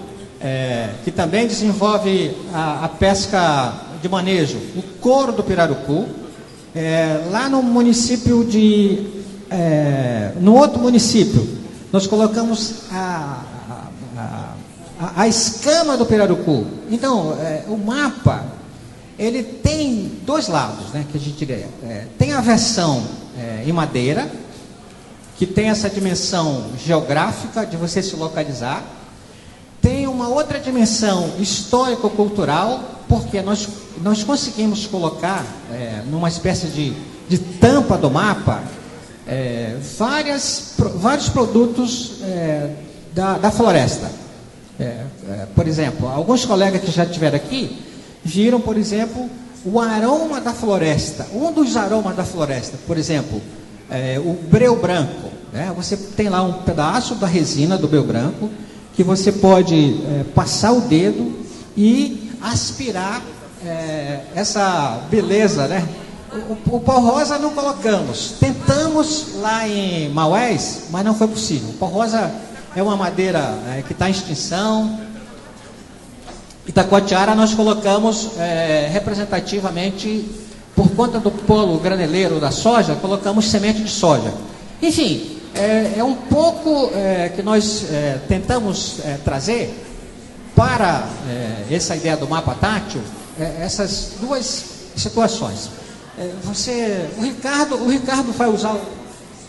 S7: é, que também desenvolve a, a pesca de manejo, o couro do pirarucu, é, lá no município de, é, no outro município, nós colocamos a, a, a, a escama do pirarucu. Então, é, o mapa, ele tem dois lados, né, que a gente diria. É, tem a versão é, em madeira, que tem essa dimensão geográfica de você se localizar. Tem uma outra dimensão histórico-cultural, porque nós, nós conseguimos colocar é, numa espécie de, de tampa do mapa é, várias, vários produtos é, da, da floresta. É, é, por exemplo, alguns colegas que já estiveram aqui viram, por exemplo, o aroma da floresta. Um dos aromas da floresta, por exemplo, é, o breu branco. Né? Você tem lá um pedaço da resina do breu branco que você pode é, passar o dedo e aspirar é, essa beleza, né? O, o pó rosa não colocamos. Tentamos lá em Maués, mas não foi possível. O pó rosa é uma madeira é, que está em extinção. Itacoatiara nós colocamos é, representativamente, por conta do polo graneleiro da soja, colocamos semente de soja. Enfim, é, é um pouco é, que nós é, tentamos é, trazer para é, essa ideia do mapa tátil, é, essas duas situações. É, você, o Ricardo, o Ricardo vai usar o...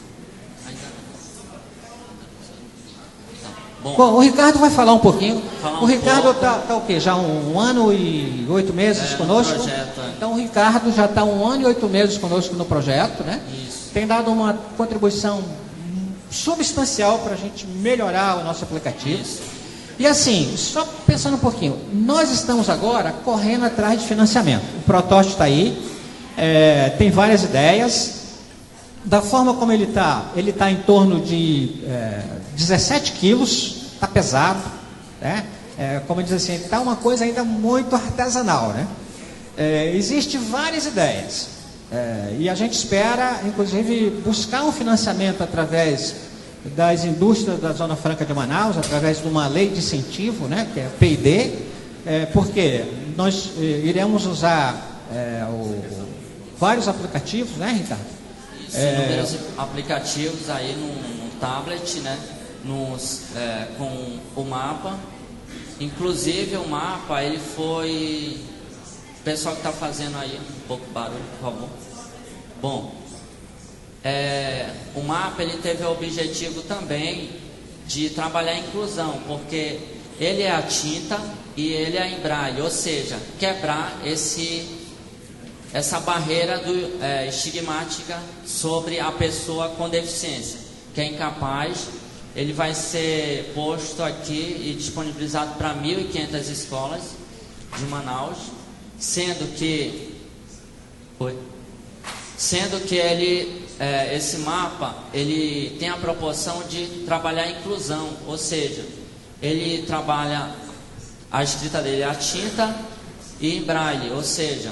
S7: Bom, Bom, o Ricardo vai falar um pouquinho. Um o Ricardo está tá o quê? Já um, um ano e oito meses é, conosco? Projeto, é. Então o Ricardo já está um ano e oito meses conosco no projeto, né? Isso. Tem dado uma contribuição substancial para a gente melhorar o nosso aplicativo. Isso. E assim, só pensando um pouquinho, nós estamos agora correndo atrás de financiamento. O protótipo está aí, é, tem várias ideias. Da forma como ele está, ele está em torno de é, dezessete quilos, está pesado, né? É, como diz assim, está uma coisa ainda muito artesanal, né? É, Existem várias ideias, é, e a gente espera, inclusive, buscar um financiamento através das indústrias da Zona Franca de Manaus, através de uma lei de incentivo, né, que é P I D, é, porque nós é, iremos usar é, o, vários aplicativos, né, Ricardo?
S8: É... Inúmeros aplicativos aí no, no tablet, né? Nos, é, com o mapa. Inclusive o mapa, ele foi... O pessoal que está fazendo aí, um pouco de barulho, por favor. Bom, é, o mapa ele teve o objetivo também de trabalhar a inclusão, porque ele é a tinta e ele é em braille, ou seja, quebrar esse... essa barreira do, é, estigmática sobre a pessoa com deficiência, que é incapaz. Ele vai ser posto aqui e disponibilizado para mil e quinhentas escolas de Manaus, sendo que, Oi. sendo que ele, é, esse mapa ele tem a proporção de trabalhar a inclusão, ou seja, ele trabalha a escrita dele a tinta e em braille, ou seja,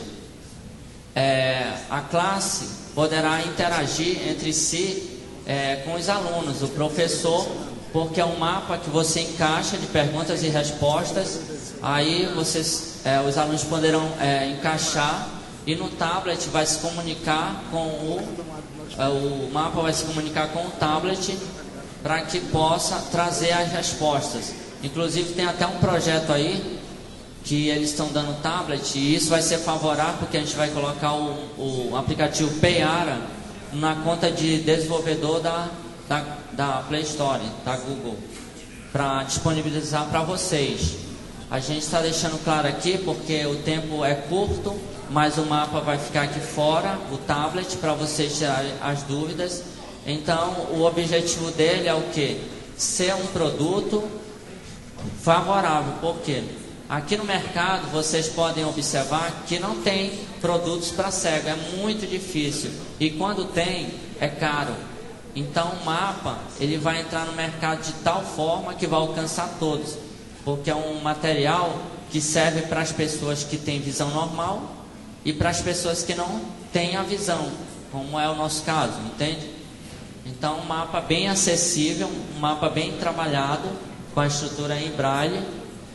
S8: É, a classe poderá interagir entre si é, com os alunos, o professor, porque é um mapa que você encaixa de perguntas e respostas. Aí vocês, é, os alunos poderão é, encaixar e no tablet vai se comunicar com o, é, o mapa vai se comunicar com o tablet para que possa trazer as respostas. Inclusive tem até um projeto aí que eles estão dando tablet, e isso vai ser favorável porque a gente vai colocar o, o aplicativo Payara na conta de desenvolvedor da, da, da Play Store, da Google, para disponibilizar para vocês. A gente está deixando claro aqui porque o tempo é curto, mas o mapa vai ficar aqui fora, o tablet, para vocês tirarem as dúvidas. Então o objetivo dele é o quê? Ser um produto favorável, por quê? Aqui no mercado vocês podem observar que não tem produtos para cego, é muito difícil. E quando tem, é caro. Então o mapa, ele vai entrar no mercado de tal forma que vai alcançar todos. Porque é um material que serve para as pessoas que têm visão normal e para as pessoas que não têm a visão, como é o nosso caso, entende? Então um mapa bem acessível, um mapa bem trabalhado, com a estrutura em braille.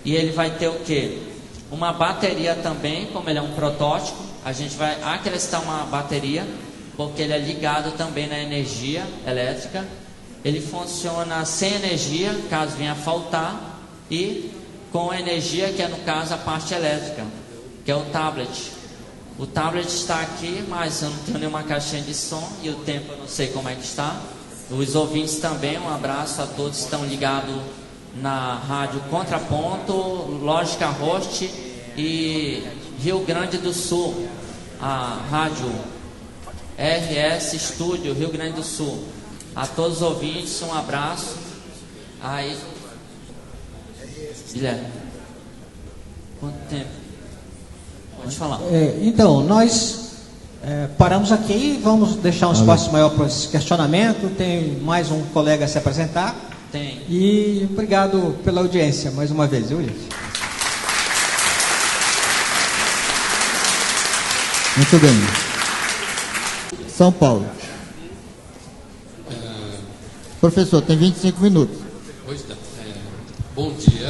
S8: E ele vai ter o quê? Uma bateria também, como ele é um protótipo, a gente vai acrescentar uma bateria, porque ele é ligado também na energia elétrica. Ele funciona sem energia, caso venha a faltar, e com energia, que é no caso a parte elétrica, que é o tablet. O tablet está aqui, mas eu não tenho nenhuma caixinha de som, e o tempo eu não sei como é que está. Os ouvintes também, um abraço a todos que estão ligados na rádio Contraponto, Lógica Host e Rio Grande do Sul, a rádio R S Estúdio Rio Grande do Sul. A todos os ouvintes, um abraço. Aí, Guilherme, quanto tempo? Pode falar.
S7: É, então, nós é, paramos aqui e vamos deixar um espaço maior para esse questionamento. Tem mais um colega a se apresentar.
S8: Tem.
S7: E obrigado pela audiência mais uma vez, viu, gente?
S3: Muito bem. São Paulo.
S9: É...
S3: Professor, tem vinte e cinco minutos.
S9: Pois não. É... Bom dia,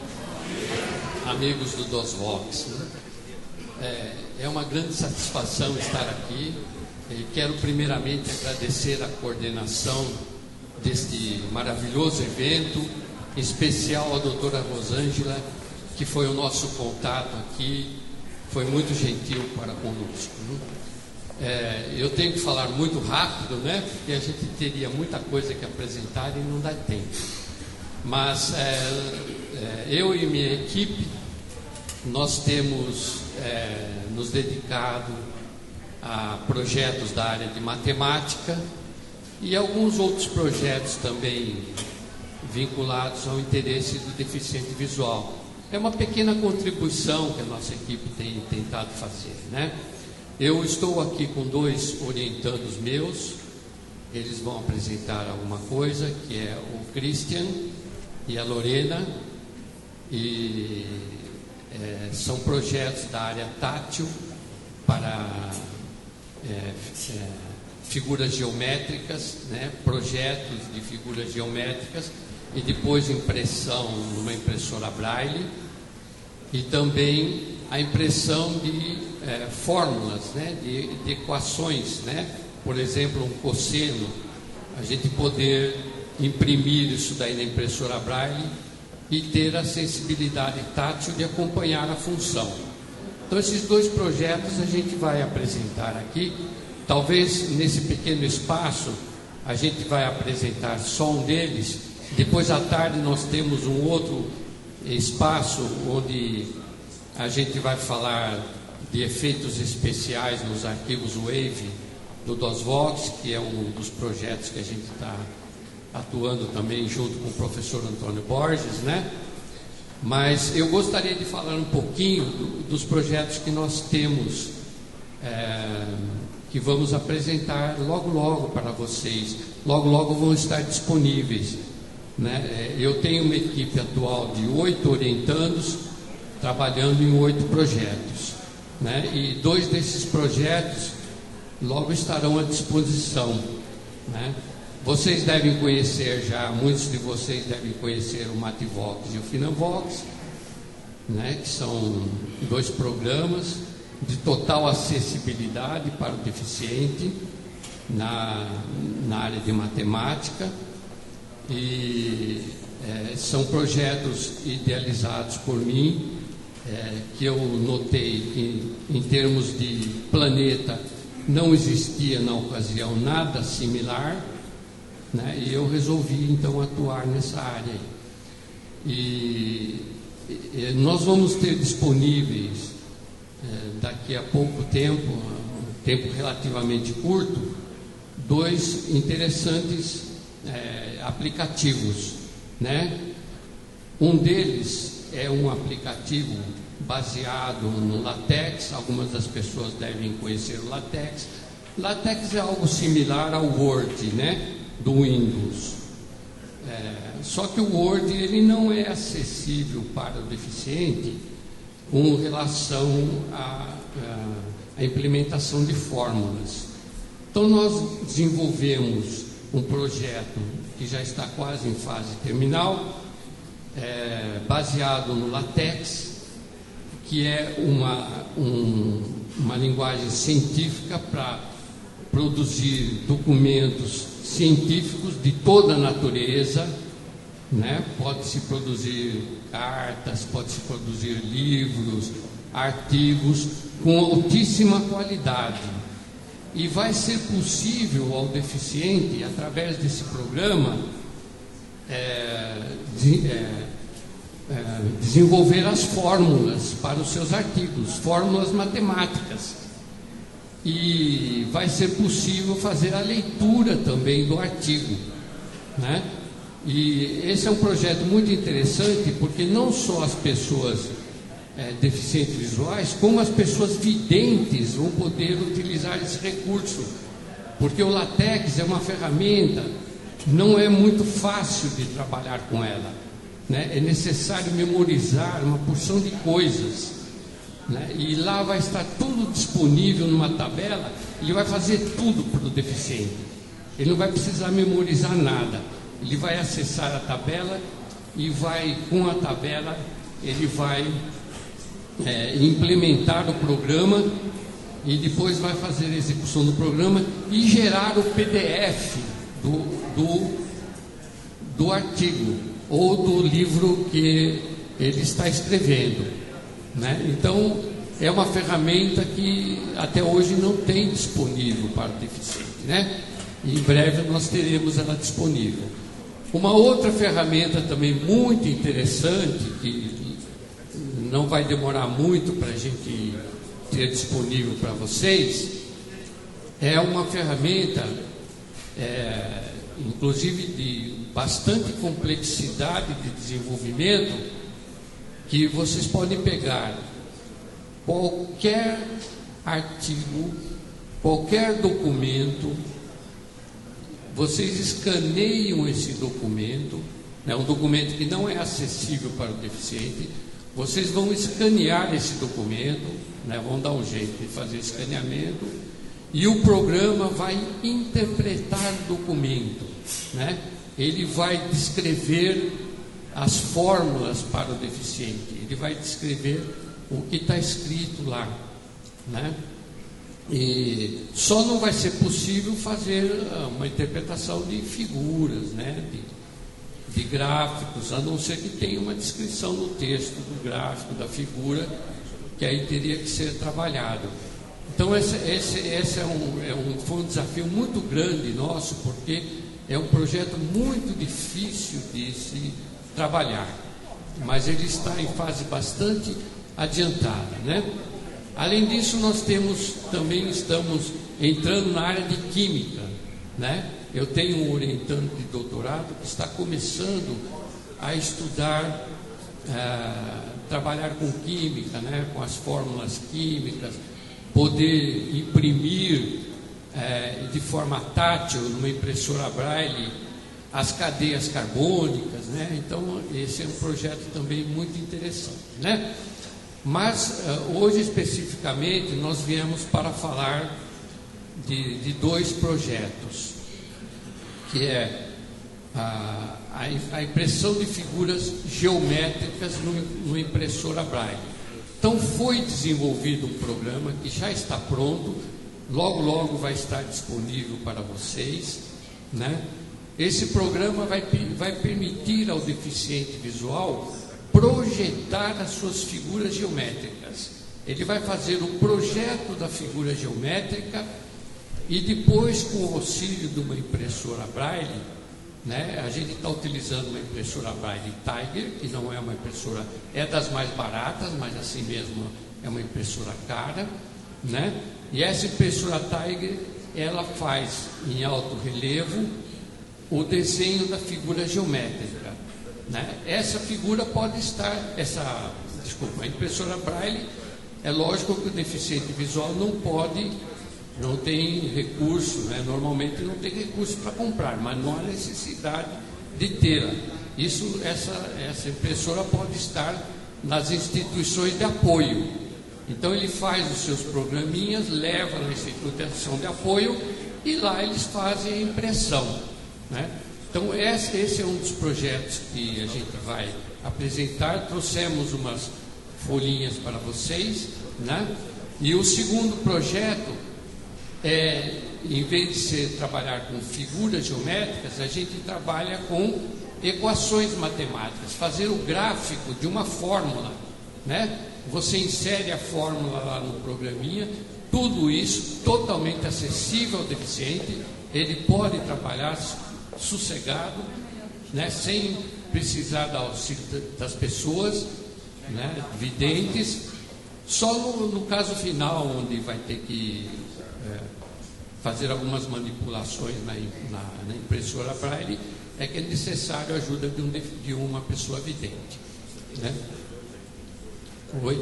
S9: amigos do DOSVox. Né? É... é uma grande satisfação estar aqui. E quero primeiramente agradecer a coordenação deste maravilhoso evento, em especial a doutora Rosângela, que foi o nosso contato aqui, foi muito gentil para conosco. Né? É, eu tenho que falar muito rápido, né? Porque a gente teria muita coisa que apresentar e não dá tempo. Mas é, é, eu e minha equipe, nós temos é, nos dedicado a projetos da área de matemática e alguns outros projetos também vinculados ao interesse do deficiente visual. É uma pequena contribuição que a nossa equipe tem tentado fazer, né? Eu estou aqui com dois orientandos meus, eles vão apresentar alguma coisa, que é o Christian e a Lorena, e é, são projetos da área tátil para é, é, figuras geométricas, né? Projetos de figuras geométricas e depois impressão numa impressora Braille e também a impressão de é, fórmulas, né? de, de equações, né? Por exemplo, um cosseno, a gente poder imprimir isso daí na impressora Braille e ter a sensibilidade tátil de acompanhar a função. Então esses dois projetos a gente vai apresentar aqui. Talvez nesse pequeno espaço a gente vai apresentar só um deles. Depois à tarde nós temos um outro espaço onde a gente vai falar de efeitos especiais nos arquivos Wave do DOSVox, que é um dos projetos que a gente está atuando também junto com o professor Antônio Borges, né? Mas eu gostaria de falar um pouquinho do, dos projetos que nós temos, é, que vamos apresentar logo logo para vocês. Logo logo vão estar disponíveis, né? Eu tenho uma equipe atual de oito orientandos trabalhando em oito projetos, né? E dois desses projetos logo estarão à disposição, né? Vocês devem conhecer já, muitos de vocês devem conhecer o Mativox e o Finavox, né? Que são dois programas de total acessibilidade para o deficiente na, na área de matemática. E é, são projetos idealizados por mim, é, que eu notei que em termos de planeta não existia na ocasião nada similar, né? E eu resolvi então atuar nessa área. E, e nós vamos ter disponíveis é, daqui a pouco tempo, um tempo relativamente curto, dois interessantes É, aplicativos, né? Um deles é um aplicativo baseado no LaTeX. Algumas das pessoas devem conhecer o LaTeX. LaTeX é algo similar ao Word, né? Do Windows. É, só que o Word ele não é acessível para o deficiente com relação à, à, à implementação de fórmulas. Então nós desenvolvemos um projeto que já está quase em fase terminal, é, baseado no LaTeX, que é uma, um, uma linguagem científica para produzir documentos científicos de toda a natureza, né? Pode-se produzir cartas, pode-se produzir livros, artigos com altíssima qualidade. E vai ser possível ao deficiente, através desse programa, é, de, é, é, desenvolver as fórmulas para os seus artigos, fórmulas matemáticas. E vai ser possível fazer a leitura também do artigo, né? E esse é um projeto muito interessante, porque não só as pessoas é, deficientes visuais, como as pessoas videntes vão poder utilizar esse recurso, porque o LaTeX é uma ferramenta, não é muito fácil de trabalhar com ela, né? É necessário memorizar uma porção de coisas, né? E lá vai estar tudo disponível numa tabela, ele vai fazer tudo para o deficiente, ele não vai precisar memorizar nada, ele vai acessar a tabela e vai, com a tabela, ele vai é, implementar o programa e depois vai fazer a execução do programa e gerar o P D F do, do, do artigo ou do livro que ele está escrevendo, né? Então, é uma ferramenta que até hoje não tem disponível para o deficiente, né? E em breve nós teremos ela disponível. Uma outra ferramenta também muito interessante, que não vai demorar muito para a gente ter disponível para vocês, é uma ferramenta, é, inclusive de bastante complexidade de desenvolvimento, que vocês podem pegar qualquer artigo, qualquer documento, vocês escaneiam esse documento, né, um documento que não é acessível para o deficiente, vocês vão escanear esse documento, né, vão dar um jeito de fazer escaneamento, e o programa vai interpretar o documento, né? Ele vai descrever as fórmulas para o deficiente, ele vai descrever o que está escrito lá, né? E só não vai ser possível fazer uma interpretação de figuras, né? de, de gráficos, a não ser que tenha uma descrição no texto do gráfico, da figura, que aí teria que ser trabalhado. Então esse, esse, esse é um, é um, foi um desafio muito grande nosso, porque é um projeto muito difícil de se trabalhar, mas ele está em fase bastante adiantada, né? Além disso, nós temos, também estamos entrando na área de química, né? Eu tenho um orientando de doutorado que está começando a estudar, ah, trabalhar com química, né? Com as fórmulas químicas, poder imprimir eh, de forma tátil numa impressora Braille as cadeias carbônicas, né? Então, esse é um projeto também muito interessante, né? Mas, hoje especificamente, nós viemos para falar de, de dois projetos, que é a, a impressão de figuras geométricas no, no impressora Braille. Então, foi desenvolvido um programa que já está pronto, logo, logo vai estar disponível para vocês, né? Esse programa vai, vai permitir ao deficiente visual projetar as suas figuras geométricas. Ele vai fazer o projeto da figura geométrica e depois, com o auxílio de uma impressora Braille, né, a gente está utilizando uma impressora Braille Tiger, que não é uma impressora, é das mais baratas, mas assim mesmo é uma impressora cara, né? E essa impressora Tiger, ela faz em alto relevo o desenho da figura geométrica. Né? Essa figura pode estar, essa, desculpa, a impressora Braille, é lógico que o deficiente visual não pode, não tem recurso, né? Normalmente não tem recurso para comprar, mas não há necessidade de tê-la. Isso, essa, essa impressora pode estar nas instituições de apoio. Então ele faz os seus programinhas, leva na instituição de apoio e lá eles fazem a impressão, né? Então, esse, esse é um dos projetos que a gente vai apresentar. Trouxemos umas folhinhas para vocês, né? E o segundo projeto é, em vez de ser trabalhar com figuras geométricas, a gente trabalha com equações matemáticas, fazer o gráfico de uma fórmula, né? Você insere a fórmula lá no programinha, tudo isso totalmente acessível ao deficiente. Ele pode trabalhar sossegado, né? Sem precisar do auxílio das pessoas, né? Videntes. Só no, no caso final, onde vai ter que é, fazer algumas manipulações na, na, na impressora Braille, é que é necessário a ajuda de, um, de uma pessoa vidente, né? Oi?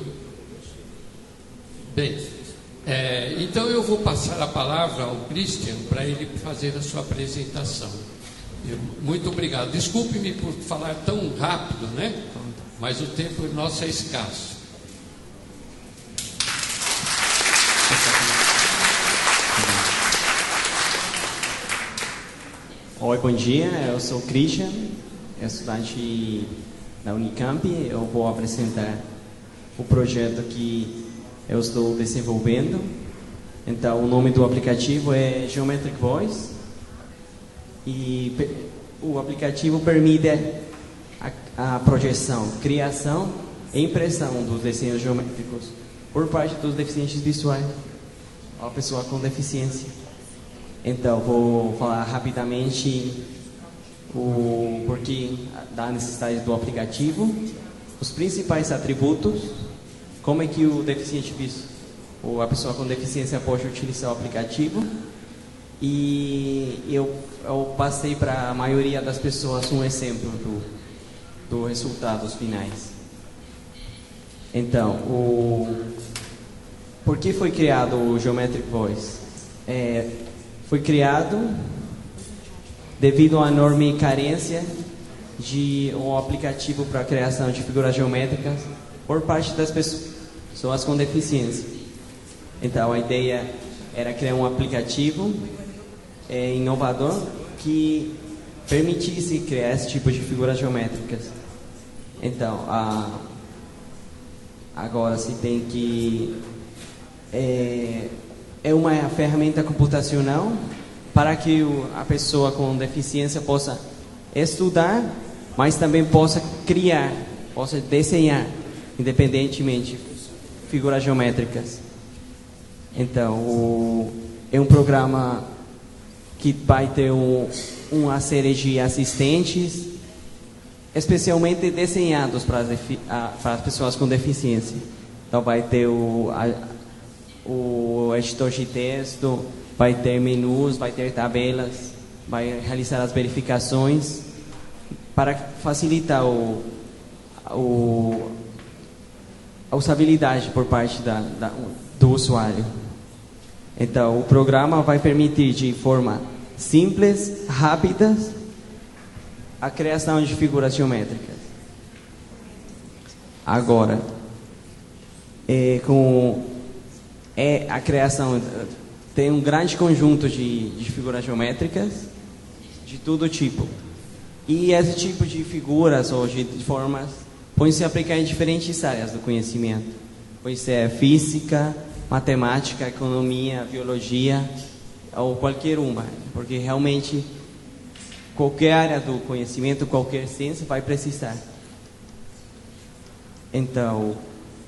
S9: Bem, é, então eu vou passar a palavra ao Christian para ele fazer a sua apresentação. Eu, muito obrigado. Desculpe-me por falar tão rápido, né? Mas o tempo nosso é escasso.
S10: Oi, bom dia. Eu sou o Christian, estudante da Unicamp. Eu vou apresentar o projeto que eu estou desenvolvendo. Então, o nome do aplicativo é Geometric Voice. E o aplicativo permite a, a projeção, criação e impressão dos desenhos geométricos por parte dos deficientes visuais, ou a pessoa com deficiência. Então, vou falar rapidamente o porquê da necessidade do aplicativo, os principais atributos, como é que o deficiente visual, ou a pessoa com deficiência pode utilizar o aplicativo. E eu, eu passei para a maioria das pessoas um exemplo do, do resultados finais. Então, o, por que foi criado o Geometric Voice? É, foi criado devido à enorme carência de um aplicativo para a criação de figuras geométricas por parte das pessoas com deficiência. Então, a ideia era criar um aplicativo é, inovador que permitisse criar esse tipo de figuras geométricas. Então, a, agora se tem que... É, é uma ferramenta computacional para que o, a pessoa com deficiência possa estudar, mas também possa criar, possa desenhar, independentemente, figuras geométricas. Então, o, é um programa que vai ter um, uma série de assistentes, especialmente desenhados para as, a, para as pessoas com deficiência. Então, vai ter o... A, o editor de texto, vai ter menus, vai ter tabelas, vai realizar as verificações para facilitar o, o, a usabilidade por parte da, da, do usuário. Então, o programa vai permitir de forma simples, rápida, a criação de figuras geométricas. Agora, é, com É, a criação tem um grande conjunto de, de figuras geométricas de todo tipo. E esse tipo de figuras ou de formas podem se aplicar em diferentes áreas do conhecimento. Pode ser física, matemática, economia, biologia ou qualquer uma. Porque realmente qualquer área do conhecimento, qualquer ciência vai precisar. Então...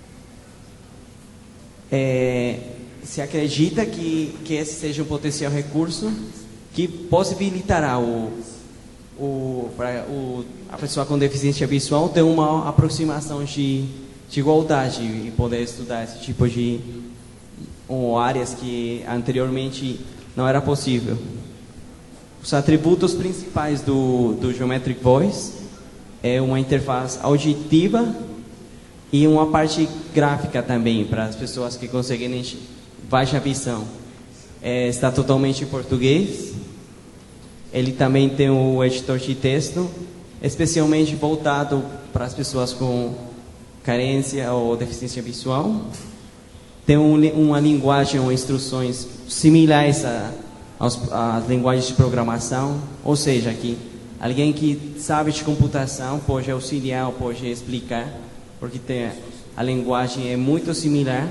S10: É, se acredita que, que esse seja um potencial recurso que possibilitará o, o, pra, o, a pessoa com deficiência visual ter uma aproximação de, de igualdade e poder estudar esse tipo de ou áreas que anteriormente não era possível. Os atributos principais do, do Geometric Voice é uma interface auditiva e uma parte gráfica também, para as pessoas que conseguem baixa visão. É, está totalmente em português. Ele também tem o editor de texto, especialmente voltado para as pessoas com carência ou deficiência visual. Tem um, uma linguagem ou instruções similares a, aos, às linguagens de programação, ou seja, que alguém que sabe de computação pode auxiliar, pode explicar, porque tem, a linguagem é muito similar.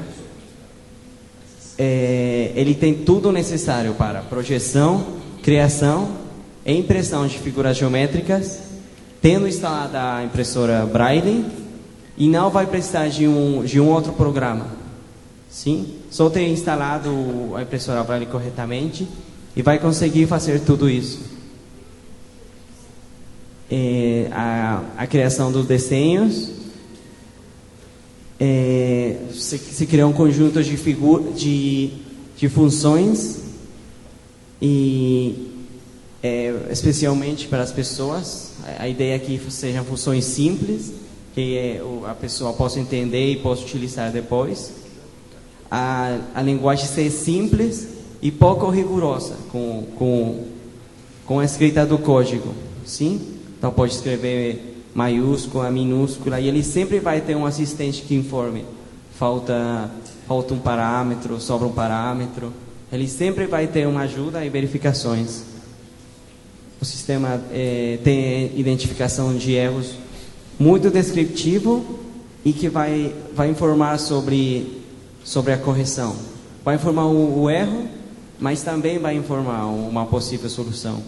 S10: É, ele tem tudo necessário para projeção, criação e impressão de figuras geométricas, tendo instalada a impressora Braille, e não vai precisar de um, de um outro programa. Sim? Só ter instalado a impressora Braille corretamente e vai conseguir fazer tudo isso. É, a, a criação dos desenhos, é, se, se cria um conjunto de, figu de, de funções, e é, especialmente para as pessoas, a, a ideia é que sejam funções simples, que é, a pessoa possa entender e possa utilizar depois. A, a linguagem ser simples e pouco rigorosa com, com, com a escrita do código, sim? Então pode escrever maiúscula, minúscula, e ele sempre vai ter um assistente que informe. Falta, falta um parâmetro, sobra um parâmetro. Ele sempre vai ter uma ajuda e verificações. O sistema é, tem identificação de erros muito descritivo e que vai, vai informar sobre, sobre a correção. Vai informar o, o erro, mas também vai informar uma possível solução.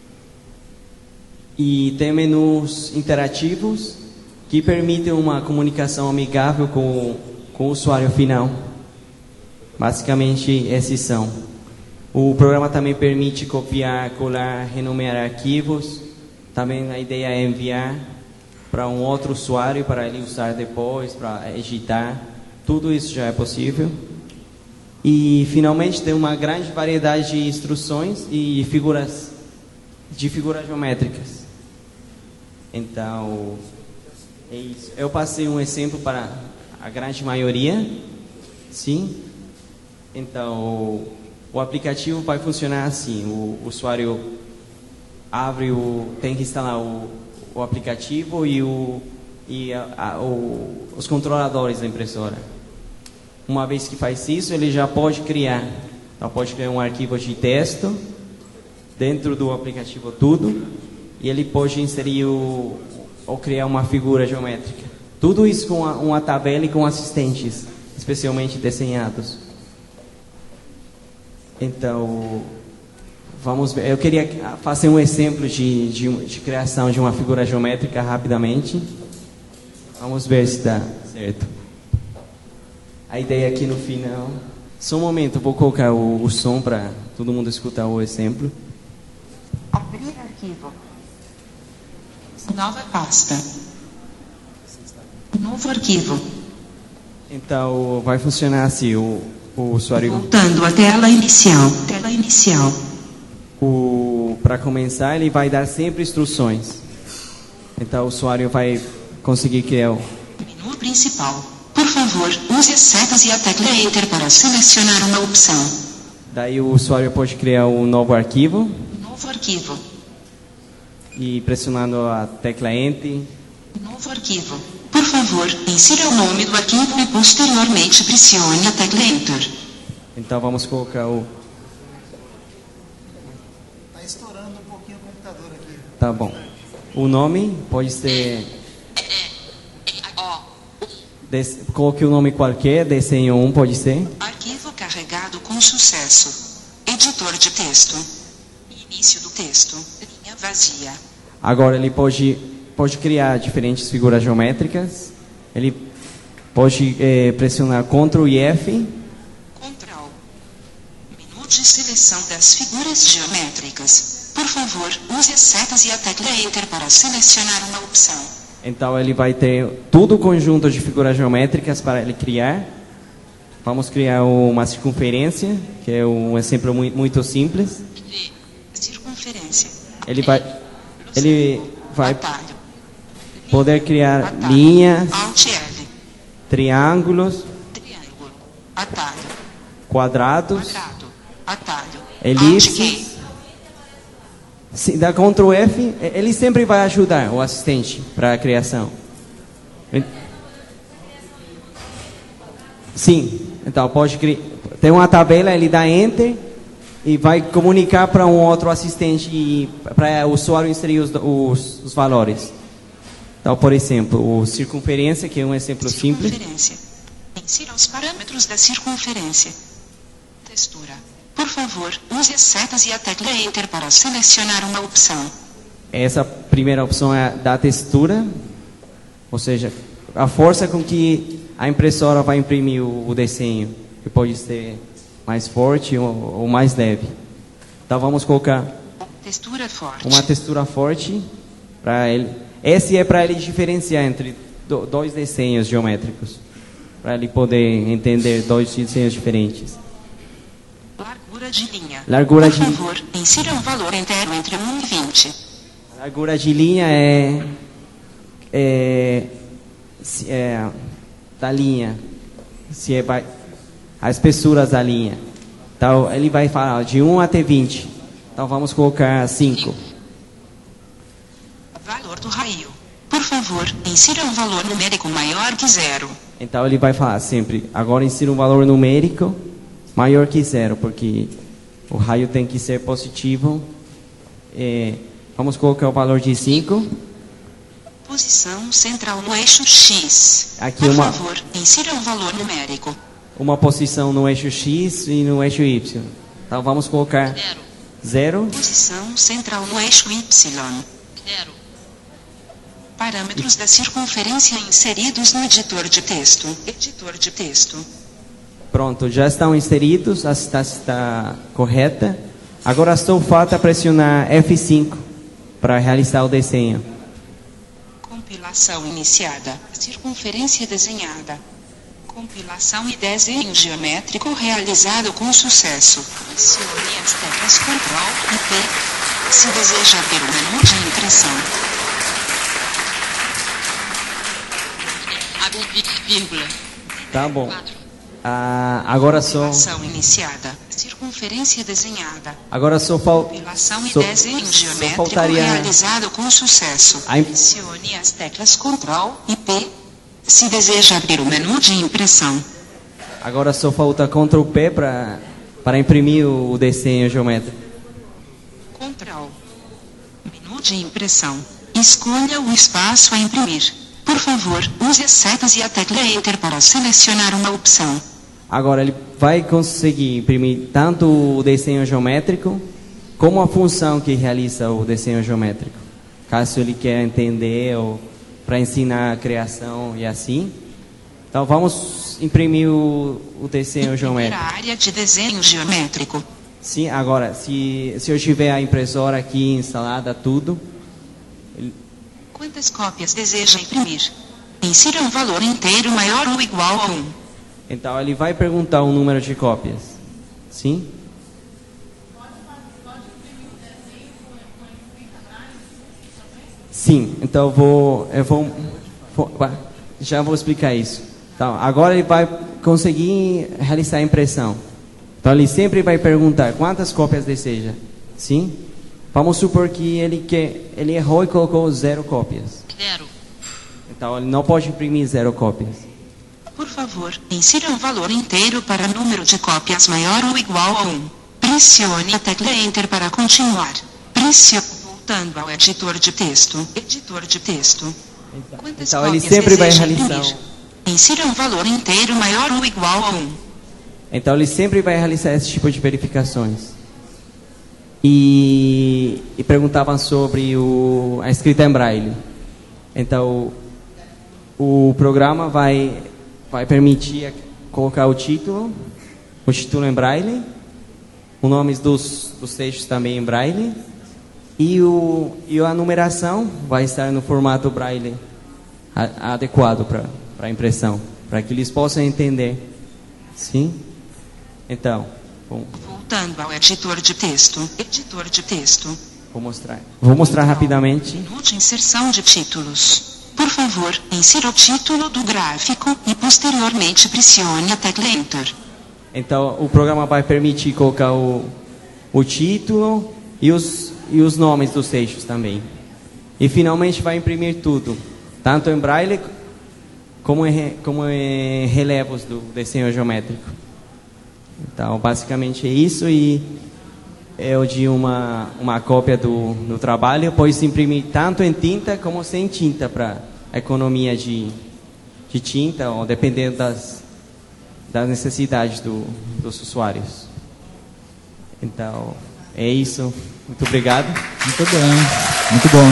S10: E tem menus interativos que permitem uma comunicação amigável com, com o usuário final. Basicamente, esses são. O programa também permite copiar, colar, renomear arquivos. Também a ideia é enviar para um outro usuário para ele usar depois, para editar. Tudo isso já é possível. E, finalmente, tem uma grande variedade de instruções e figuras, de figuras geométricas. Então, é isso. Eu passei um exemplo para a grande maioria, sim. Então, o, o aplicativo vai funcionar assim: o, o usuário abre o, tem que instalar o, o aplicativo e, o, e a, a, o, os controladores da impressora. Uma vez que faz isso, ele já pode criar. Então, pode criar um arquivo de texto dentro do aplicativo tudo. E ele pode inserir o, ou criar uma figura geométrica. Tudo isso com uma, uma tabela e com assistentes, especialmente desenhados. Então, vamos ver. Eu queria fazer um exemplo de, de, de criação de uma figura geométrica rapidamente. Vamos ver se dá certo. A ideia aqui no final... Só um momento, vou colocar o, o som para todo mundo escutar o exemplo.
S11: Abrir arquivo. Nova pasta. Novo arquivo.
S10: Então, vai funcionar assim, o, o usuário...
S11: Voltando à tela inicial. Tela inicial.
S10: Para começar, ele vai dar sempre instruções. Então, o usuário vai conseguir criar o...
S11: Menu principal. Por favor, use as setas e a tecla Enter para selecionar uma opção.
S10: Daí, o usuário pode criar um novo arquivo.
S11: Novo arquivo.
S10: E pressionando a tecla Enter.
S11: Novo arquivo. Por favor, insira o nome do arquivo e posteriormente pressione a tecla Enter.
S10: Então vamos colocar o...
S6: Está estourando um pouquinho o computador aqui.
S10: Tá bom. O nome pode ser... Des... Coloque o nome qualquer, desenho um pode ser.
S11: Arquivo carregado com sucesso. Editor de texto. Início do texto. Linha vazia.
S10: Agora ele pode, pode criar diferentes figuras geométricas. Ele pode é, pressionar control e F.
S11: Control. Menu de seleção das figuras geométricas. Por favor, use as setas e a tecla Enter para selecionar uma opção.
S10: Então ele vai ter todo o conjunto de figuras geométricas para ele criar. Vamos criar uma circunferência, que é um exemplo muito, muito simples.
S11: Circunferência.
S10: Ele vai, ele vai poder criar linhas, triângulos, quadrados, elipses. Se dá control F, ele sempre vai ajudar o assistente para a criação. Sim, então pode criar. Tem uma tabela, ele dá Enter e vai comunicar para um outro assistente para o usuário inserir os, os, os valores. Então, por exemplo, o circunferência, que é um exemplo simples.
S11: Circunferência. Insira os parâmetros da circunferência. Textura. Por favor, use as setas e a tecla Enter para selecionar uma opção.
S10: Essa primeira opção é da textura, ou seja, a força com que a impressora vai imprimir o, o desenho, que pode ser mais forte ou, ou mais leve. Então vamos colocar
S11: textura forte.
S10: Uma textura forte para ele. Esse é para ele diferenciar entre do, dois desenhos geométricos, para ele poder entender dois desenhos diferentes.
S11: Largura de linha.
S10: Largura
S11: Por
S10: de...
S11: favor, insira um valor inteiro entre um e vinte.
S10: A largura de linha é, é, se é da linha, se é a espessura da linha. Então ele vai falar de um até vinte. Então vamos colocar cinco.
S11: Valor do raio. Por favor, insira um valor numérico maior que zero.
S10: Então ele vai falar sempre, agora insira um valor numérico maior que zero, porque o raio tem que ser positivo. É, vamos colocar o valor de cinco.
S11: Posição central no eixo X.
S10: Aqui
S11: Por
S10: uma,
S11: favor, insira um valor numérico.
S10: Uma posição no eixo X e no eixo Y. Então vamos colocar
S11: Zero.
S10: zero.
S11: Posição central no eixo Y. Zero. Parâmetros da circunferência inseridos no editor de texto. Editor de texto.
S10: Pronto, já estão inseridos, a sintaxe está correta. Agora só falta pressionar F cinco para realizar o desenho.
S11: Compilação iniciada. Circunferência desenhada. Compilação e desenho geométrico realizado com sucesso. Pressione as teclas Ctrl e P se deseja ver o menu de impressão. Vírgula.
S10: Tá bom. Ah, agora só.
S11: Compilação iniciada. Circunferência desenhada.
S10: Agora só falta.
S11: Compilação e
S10: só,
S11: desenho geométrico
S10: faltaria...
S11: realizado com sucesso.
S10: A...
S11: Pressione as teclas Ctrl e P se deseja abrir o menu de impressão.
S10: Agora só falta Ctrl P para para imprimir o desenho geométrico.
S11: Ctrl. Menu de impressão. Escolha o espaço a imprimir. Por favor, use as setas e a tecla Enter para selecionar uma opção.
S10: Agora ele vai conseguir imprimir tanto o desenho geométrico como a função que realiza o desenho geométrico. Caso ele queira entender ou para ensinar a criação e assim. Então vamos imprimir o, o desenho geométrico.
S11: A área de desenho geométrico.
S10: Sim, agora se, se eu tiver a impressora aqui instalada tudo. Ele...
S11: Quantas cópias deseja imprimir? Insira um valor inteiro maior ou igual a um.
S10: Então ele vai perguntar o número de cópias. Sim? Sim, então eu vou, eu vou, vou já vou explicar isso. Então, agora ele vai conseguir realizar a impressão. Então ele sempre vai perguntar quantas cópias deseja. Sim? Vamos supor que ele quer, ele errou e colocou zero cópias.
S11: Zero.
S10: Então ele não pode imprimir zero cópias.
S11: Por favor, insira um valor inteiro para número de cópias maior ou igual a um. Pressione a tecla Enter para continuar. Pressione voltando ao editor de texto. Editor de texto. Quantas
S10: Então ele
S11: cópias
S10: sempre vai
S11: deseja
S10: realizar.
S11: imprimir? Insira um valor inteiro maior ou igual a um.
S10: Então ele sempre vai realizar esse tipo de verificações. E, e perguntavam sobre o, a escrita em braille. Então o, o programa vai vai permitir colocar o título, o título em braille, os nomes dos, dos textos também em braille e o e a numeração vai estar no formato braille a, adequado para para a impressão, para que eles possam entender. Sim? Então, bom.
S11: Voltando ao editor de texto. Editor de texto.
S10: Vou mostrar. Vou mostrar rapidamente.
S11: Menu de inserção de títulos. Por favor, insira o título do gráfico e posteriormente pressione a tecla Enter.
S10: Então, o programa vai permitir colocar o, o título e os, e os nomes dos textos também. E finalmente vai imprimir tudo, tanto em braille como em, como em relevos do desenho geométrico. Então, basicamente é isso e eu de uma uma cópia do, do trabalho, pois imprimir tanto em tinta como sem tinta para economia de, de tinta, ou dependendo das, das necessidades do, dos usuários. Então, é isso. Muito obrigado.
S3: Muito bem. Muito bom.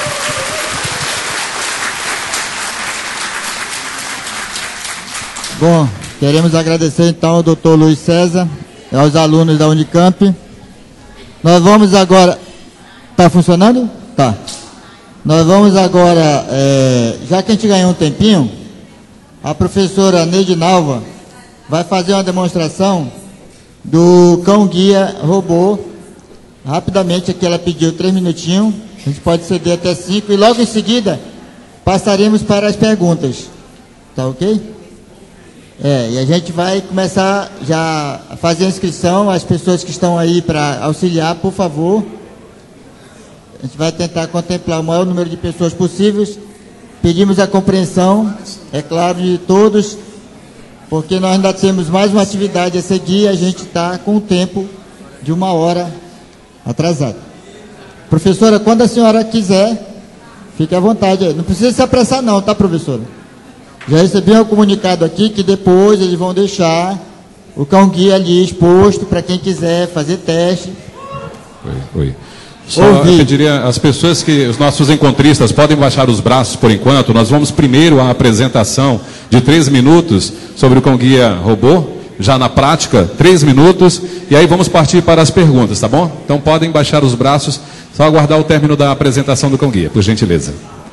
S3: Bom, queremos agradecer então ao doutor Luiz César e aos alunos da Unicamp. Nós vamos agora... Está funcionando? Tá. Nós vamos agora, é, já que a gente ganhou um tempinho, a professora Neide Nalva vai fazer uma demonstração do cão-guia robô. Rapidamente aqui ela pediu três minutinhos, a gente pode ceder até cinco, e logo em seguida passaremos para as perguntas. Tá ok? É, e a gente vai começar já a fazer a inscrição. As pessoas que estão aí para auxiliar, por favor. A gente vai tentar contemplar o maior número de pessoas possíveis. Pedimos a compreensão, é claro, de todos, porque nós ainda temos mais uma atividade a seguir. A gente está com o tempo de uma hora atrasado. Professora, quando a senhora quiser, fique à vontade. Não precisa se apressar não, tá, professora? Já recebi um comunicado aqui que depois eles vão deixar o cão-guia ali exposto para quem quiser fazer teste.
S1: Oi, oi. Só eu pediria às pessoas que, os nossos encontristas, podem baixar os braços por enquanto. Nós vamos primeiro à apresentação de três minutos sobre o cão-guia robô, já na prática, três minutos, e aí vamos partir para as perguntas, tá bom? Então podem baixar os braços, só aguardar o término da apresentação do cão-guia, por gentileza.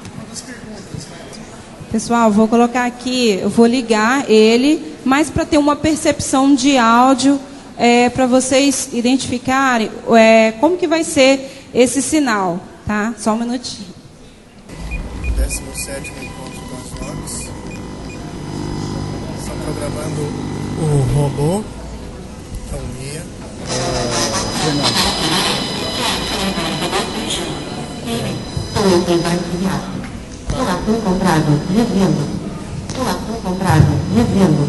S5: Pessoal, vou colocar aqui, eu vou ligar ele, mas para ter uma percepção de áudio, é, para vocês identificarem é, como que vai ser esse sinal, tá? Só um minutinho.
S6: décimo sétimo encontro das vlogs. Está programando o robô, cão-guia.
S12: Olá, encontrado, revendo. Olá, encontrado, revendo.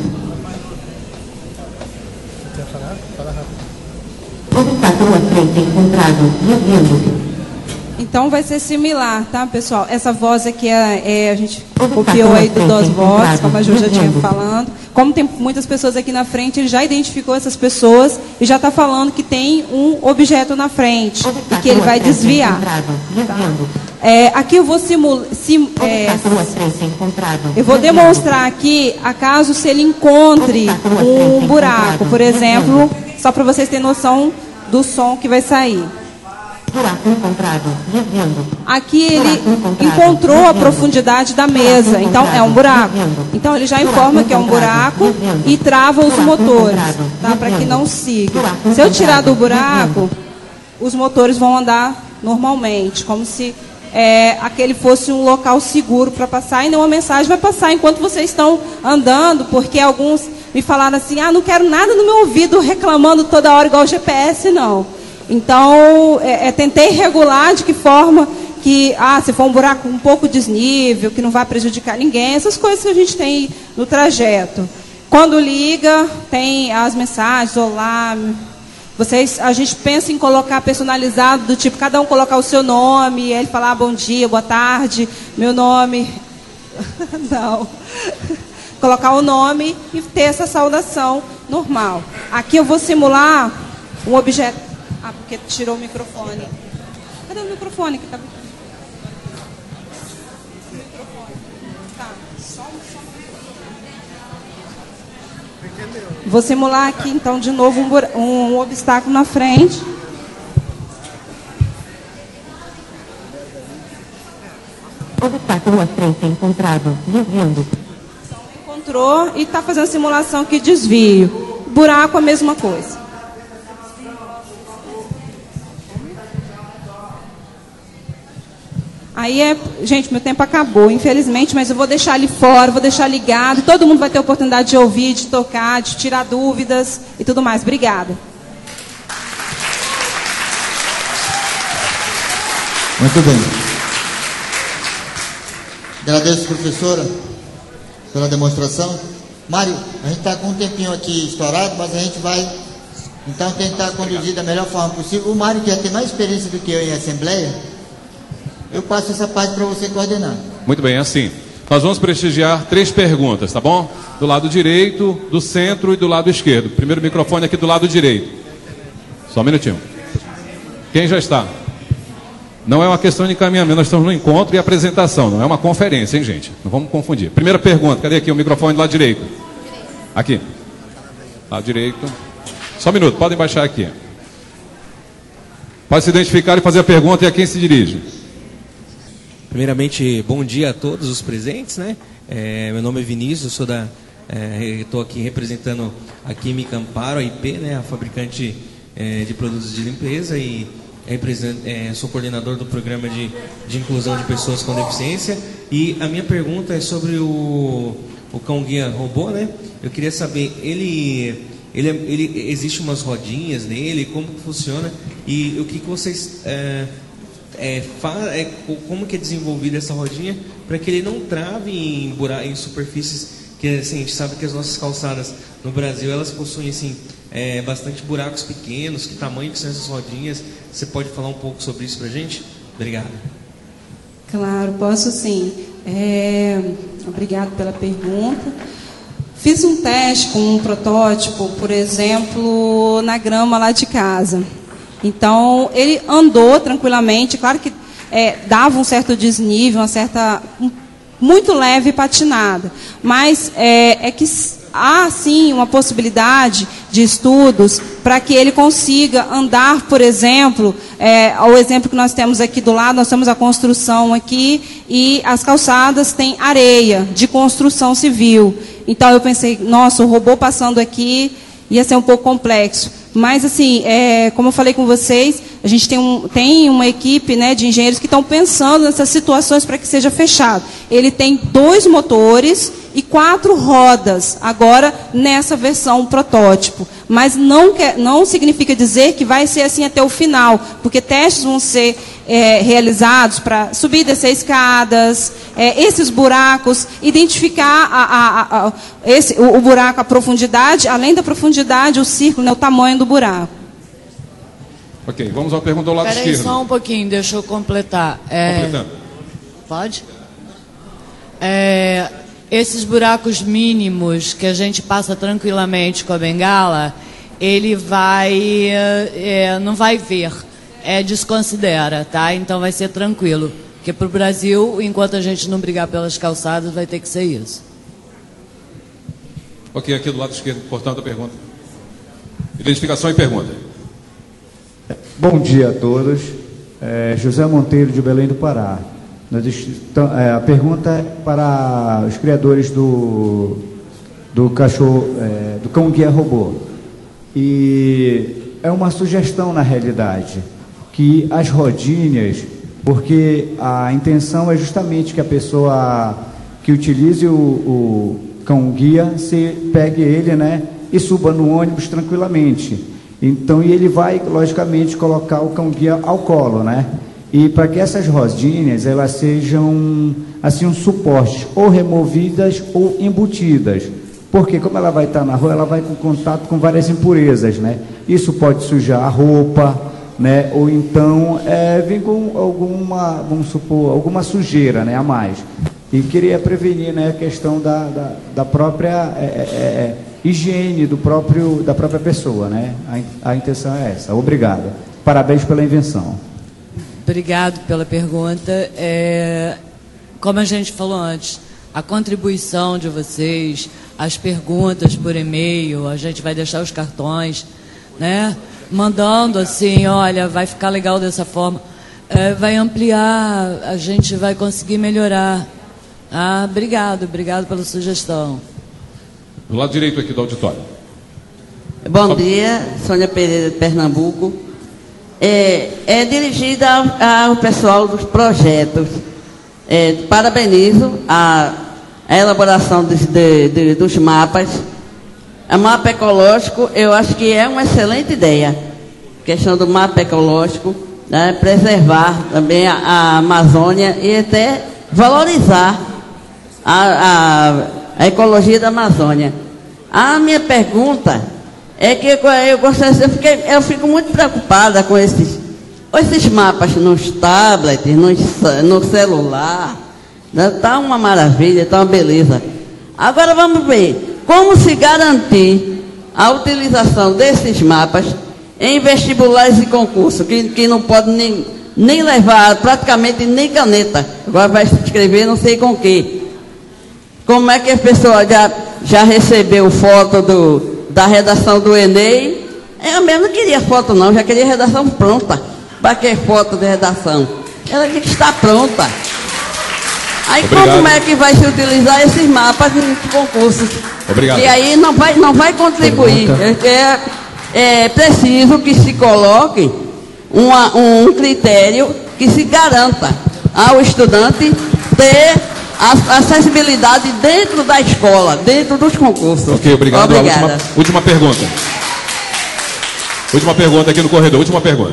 S6: Quer falar? Fala rápido.
S12: Obstáculo à frente encontrado, revendo.
S5: Então vai ser similar, tá, pessoal? Essa voz aqui é, é a gente copiou aí do das vozes, como a Ju já tinha falando. Como tem muitas pessoas aqui na frente, ele já identificou essas pessoas e já está falando que tem um objeto na frente e que ele vai desviar. Tá? É, aqui eu vou simular. Sim, é, eu vou demonstrar aqui acaso se ele encontre um buraco, por exemplo, só para vocês terem noção do som que vai sair.
S12: Buraco encontrado, revendo.
S5: Aqui ele encontrou a profundidade da mesa, então é um buraco. Então ele já informa que é um buraco e trava os motores, tá? Para que não siga. Se eu tirar do buraco, os motores vão andar normalmente, como se é, aquele fosse um local seguro para passar, e nenhuma mensagem vai passar enquanto vocês estão andando, porque alguns me falaram assim, ah, não quero nada no meu ouvido reclamando toda hora igual o G P S, não. Então, é, é, tentei regular de que forma que, ah, se for um buraco um pouco desnível, que não vai prejudicar ninguém, essas coisas que a gente tem no trajeto. Quando liga, tem as mensagens, olá, vocês, a gente pensa em colocar personalizado, do tipo, cada um colocar o seu nome, ele falar, ah, bom dia, boa tarde, meu nome, não, colocar o nome e ter essa saudação normal. Aqui eu vou simular um objeto. Ah, porque tirou o microfone. Cadê o microfone? Que tá... Tá, só um... Vou simular aqui, então, de novo, um, bura... um obstáculo na frente.
S12: Obstáculo à frente encontrado, desviando.
S5: Encontrou e está fazendo a simulação aqui, desvio. Buraco, a mesma coisa. Aí é, gente, meu tempo acabou, infelizmente, mas eu vou deixar ali fora, vou deixar ligado, todo mundo vai ter a oportunidade de ouvir, de tocar, de tirar dúvidas e tudo mais. Obrigada.
S3: Muito bem. Agradeço, professora, pela demonstração. Mário, a gente está com um tempinho aqui estourado, mas a gente vai Então, tentar conduzir da melhor forma possível. O Mário, que já tem mais experiência do que eu em assembleia, eu passo essa parte para você coordenar.
S1: Muito bem, assim. Nós vamos prestigiar três perguntas, tá bom? Do lado direito, do centro e do lado esquerdo. Primeiro microfone aqui do lado direito. Só um minutinho. Quem já está? Não é uma questão de encaminhamento, nós estamos no encontro e apresentação, não é uma conferência, hein, gente? Não vamos confundir. Primeira pergunta, cadê aqui o microfone do lado direito? Aqui. Lado direito. Só um minuto, podem baixar aqui. Pode se identificar e fazer a pergunta e a quem se dirige.
S13: Primeiramente, bom dia a todos os presentes, né? É, meu nome é Vinícius, eu sou da, estou é, aqui representando a Química Amparo, a I P, né? A fabricante é, de produtos de limpeza e é, sou coordenador do programa de, de inclusão de pessoas com deficiência. E a minha pergunta é sobre o, o cão guia robô, né? Eu queria saber, ele, ele, ele existe umas rodinhas nele, como que funciona e o que, que vocês é, é, fa, é, como que é desenvolvida essa rodinha para que ele não trave em, bura, em superfícies que assim, a gente sabe que as nossas calçadas no Brasil elas possuem assim é, bastante buracos pequenos. Que tamanho que são essas rodinhas? Você pode falar um pouco sobre isso para a gente? Obrigado.
S5: Claro, posso sim. É, obrigado pela pergunta. Fiz um teste com um protótipo, por exemplo, na grama lá de casa. Então, ele andou tranquilamente, claro que é, dava um certo desnível, uma certa, um, muito leve patinada, mas é, é que há sim uma possibilidade de estudos para que ele consiga andar, por exemplo, é, o exemplo que nós temos aqui do lado, nós temos a construção aqui e as calçadas têm areia de construção civil. Então eu pensei, nossa, o robô passando aqui ia ser um pouco complexo. Mas assim, é, como eu falei com vocês, a gente tem, um, tem uma equipe, né, de engenheiros que estão pensando nessas situações para que seja fechado. Ele tem dois motores e quatro rodas, agora nessa versão protótipo. Mas não, quer, não significa dizer que vai ser assim até o final, porque testes vão ser é, realizados para subir e descer escadas, é, esses buracos, identificar a, a, a, esse, o, o buraco, a profundidade, além da profundidade, o círculo, né, o tamanho do buraco.
S1: Ok, vamos à pergunta do lado
S4: Espera
S1: esquerdo.
S4: Aí só um pouquinho, deixa eu completar. É,
S1: Completando.
S4: Pode? É, esses buracos mínimos que a gente passa tranquilamente com a bengala, ele vai, é, não vai ver, é, desconsidera, tá? Então vai ser tranquilo. Porque para o Brasil, enquanto a gente não brigar pelas calçadas, vai ter que ser isso.
S1: Ok, aqui do lado esquerdo, portanto, a pergunta. Identificação e pergunta.
S14: Bom dia a todos. É, José Monteiro, de Belém do Pará. Nós estamos, é, a pergunta é para os criadores do, do cachorro, é, do cão guia robô. E é uma sugestão, na realidade, que as rodinhas, porque a intenção é justamente que a pessoa que utilize o, o cão guia, se pegue ele, né, e suba no ônibus tranquilamente. Então, e ele vai, logicamente, colocar o cão guia ao colo, né? E para que essas rodinhas, elas sejam, assim, um suporte, ou removidas ou embutidas. Porque, como ela vai estar na rua, ela vai com contato com várias impurezas, né? Isso pode sujar a roupa, né? Ou então, é, vir com alguma, vamos supor, alguma sujeira, né, a mais. E queria prevenir, né, a questão da, da, da própria é, é, higiene do próprio, da própria pessoa, né? A, a intenção é essa. Obrigado. Parabéns pela invenção.
S4: Obrigado pela pergunta. É, como a gente falou antes, a contribuição de vocês, as perguntas por e-mail, a gente vai deixar os cartões, né? Mandando assim, olha, vai ficar legal dessa forma, é, vai ampliar, a gente vai conseguir melhorar. Ah, obrigado, obrigado pela sugestão.
S1: Do lado direito aqui do auditório.
S15: Bom Só... dia, Sônia Pereira de Pernambuco. É, é dirigida ao, ao pessoal dos projetos. É, parabenizo a, a elaboração de, de, de, dos mapas. O mapa ecológico, eu acho que é uma excelente ideia. A questão do mapa ecológico, né, preservar também a, a Amazônia e até valorizar a, a, a ecologia da Amazônia. A minha pergunta é que eu gostaria, eu, fiquei, eu fico muito preocupada com esses, esses mapas nos tablets, nos, no celular. Está uma maravilha, está uma beleza. Agora vamos ver como se garantir a utilização desses mapas em vestibulares e concursos, que, que não pode nem, nem levar praticamente nem caneta. Agora vai se inscrever não sei com o quê. Como é que a pessoa já, já recebeu foto do, da redação do Enem? Eu mesmo não queria foto não, já queria redação pronta. Para que foto de redação? Ela tinha que estar pronta. Aí obrigado. Como é que vai se utilizar esses mapas nos concursos?
S1: Obrigado.
S15: E aí não vai, não vai contribuir. É, é preciso que se coloque uma, um critério que se garanta ao estudante ter a acessibilidade dentro da escola, dentro dos concursos.
S1: Ok, obrigado.
S15: Obrigada.
S1: A última, última pergunta. Última pergunta aqui no corredor. Última pergunta.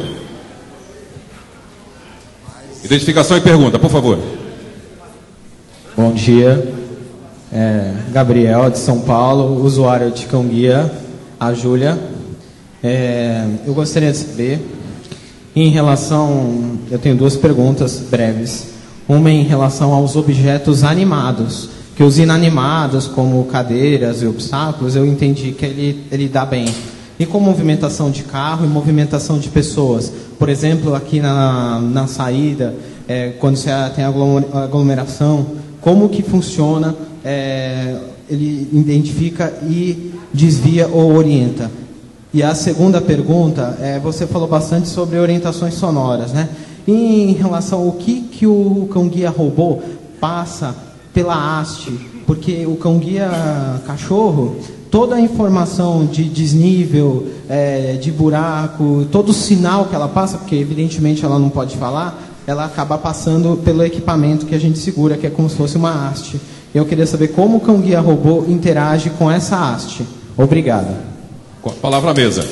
S1: Identificação e pergunta, por favor.
S16: Bom dia, é, Gabriel de São Paulo, usuário de Cão Guia, a Júlia. É, eu gostaria de saber, em relação, eu tenho duas perguntas breves. Uma em relação aos objetos animados, que os inanimados, como cadeiras e obstáculos, eu entendi que ele, ele dá bem. E com movimentação de carro e movimentação de pessoas. Por exemplo, aqui na, na saída, é, quando você tem aglomeração, como que funciona, é, ele identifica e desvia ou orienta. E a segunda pergunta, é, você falou bastante sobre orientações sonoras, né? E em relação ao que, que o cão-guia robô passa pela haste, porque o cão-guia cachorro, toda a informação de desnível, é, de buraco, todo o sinal que ela passa, porque evidentemente ela não pode falar, ela acaba passando pelo equipamento que a gente segura, que é como se fosse uma haste. Eu queria saber como o cão-guia robô interage com essa haste. Obrigado.
S1: Com a palavra à mesa.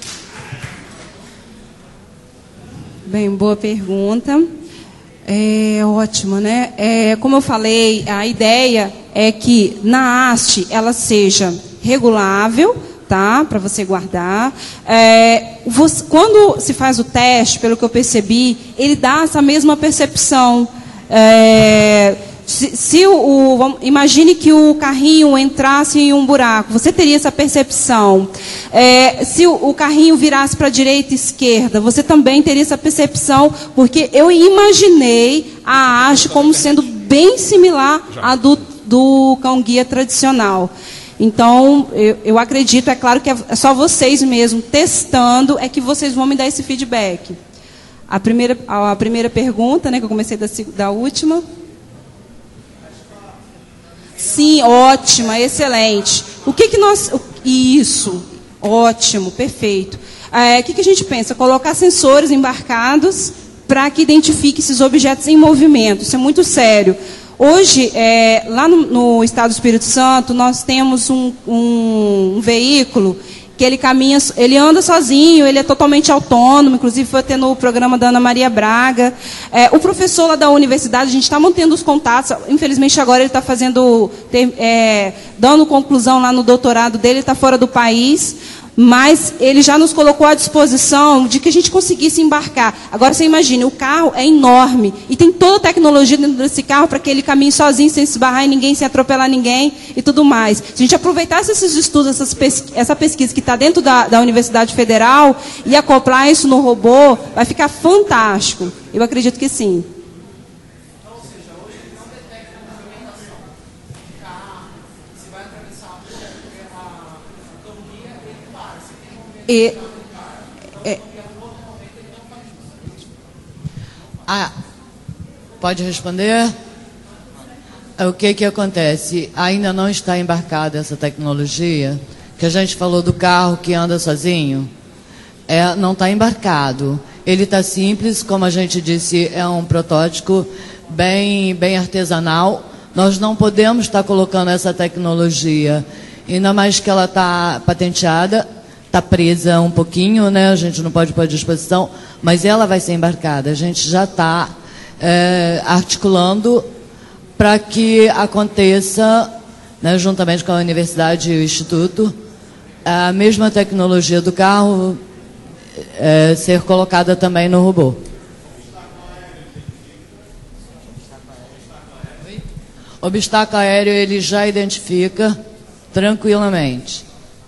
S5: Bem, boa pergunta. É ótimo, né? É, como eu falei, a ideia é que na haste ela seja regulável, tá? Para você guardar. É, você, quando se faz o teste, pelo que eu percebi, ele dá essa mesma percepção. É, se, se o, o, imagine que o carrinho entrasse em um buraco, você teria essa percepção. É, se o, o carrinho virasse para a direita e esquerda, você também teria essa percepção, porque eu imaginei a haste como sendo bem similar à do, do cão-guia tradicional. Então, eu, eu acredito, é claro que é só vocês mesmo testando é que vocês vão me dar esse feedback. A primeira, a primeira pergunta, né, que eu comecei da, da última. Sim, ótima, excelente. O que que nós... Isso, ótimo, perfeito. É, o que que a gente pensa? Colocar sensores embarcados para que identifique esses objetos em movimento. Isso é muito sério. Hoje, é, lá no, no estado do Espírito Santo, nós temos um, um, um veículo que ele caminha, ele anda sozinho, ele é totalmente autônomo, inclusive foi até no programa da Ana Maria Braga. É, o professor lá da universidade, a gente está mantendo os contatos, infelizmente agora ele está fazendo, ter, é, dando conclusão lá no doutorado dele, ele está fora do país, mas ele já nos colocou à disposição de que a gente conseguisse embarcar. Agora você imagine, o carro é enorme e tem toda a tecnologia dentro desse carro para que ele caminhe sozinho, sem se esbarrar em ninguém, sem atropelar ninguém e tudo mais. Se a gente aproveitasse esses estudos, essas pesqu essa pesquisa que está dentro da, da Universidade Federal e acoplar isso no robô, vai ficar fantástico. Eu acredito que sim. E, é,
S4: ah, pode responder? O que que acontece? Ainda não está embarcada essa tecnologia, que a gente falou do carro que anda sozinho, é, não está embarcado. Ele está simples, como a gente disse, é um protótipo bem, bem artesanal. Nós não podemos estar colocando essa tecnologia, ainda mais que ela está patenteada, está presa um pouquinho, né? A gente não pode pôr à disposição, mas ela vai ser embarcada. A gente já está é, articulando para que aconteça, né, juntamente com a universidade e o instituto, a mesma tecnologia do carro é, ser colocada também no robô. Obstáculo aéreo ele já identifica tranquilamente.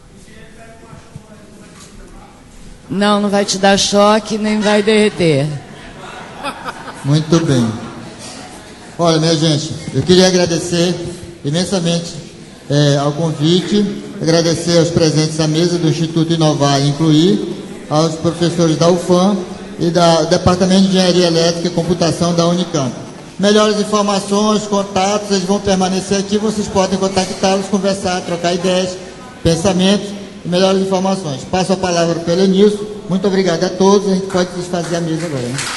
S4: Não, não vai te dar choque, nem vai derreter.
S3: Muito bem. Olha, minha gente, eu queria agradecer imensamente é, ao convite, agradecer aos presentes à mesa do Instituto Inovar e Incluir, aos professores da U F A M e da, do Departamento de Engenharia Elétrica e Computação da Unicamp. Melhores informações, contatos, eles vão permanecer aqui, vocês podem contactá-los, conversar, trocar ideias, pensamentos e melhores informações. Passo a palavra para o Helenilson. Muito obrigado a todos, a gente pode desfazer a mesa agora, né?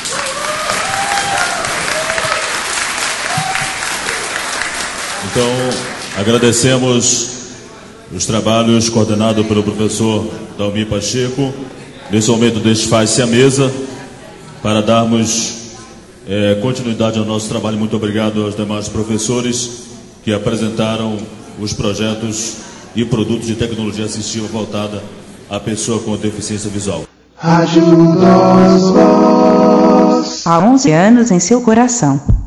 S2: Então, agradecemos os trabalhos coordenados pelo professor Dalmi Pacheco. Nesse momento, desfaz-se a mesa para darmos é, continuidade ao nosso trabalho. Muito obrigado aos demais professores que apresentaram os projetos e produtos de tecnologia assistiva voltada à pessoa com deficiência visual.
S17: Há onze anos em seu coração.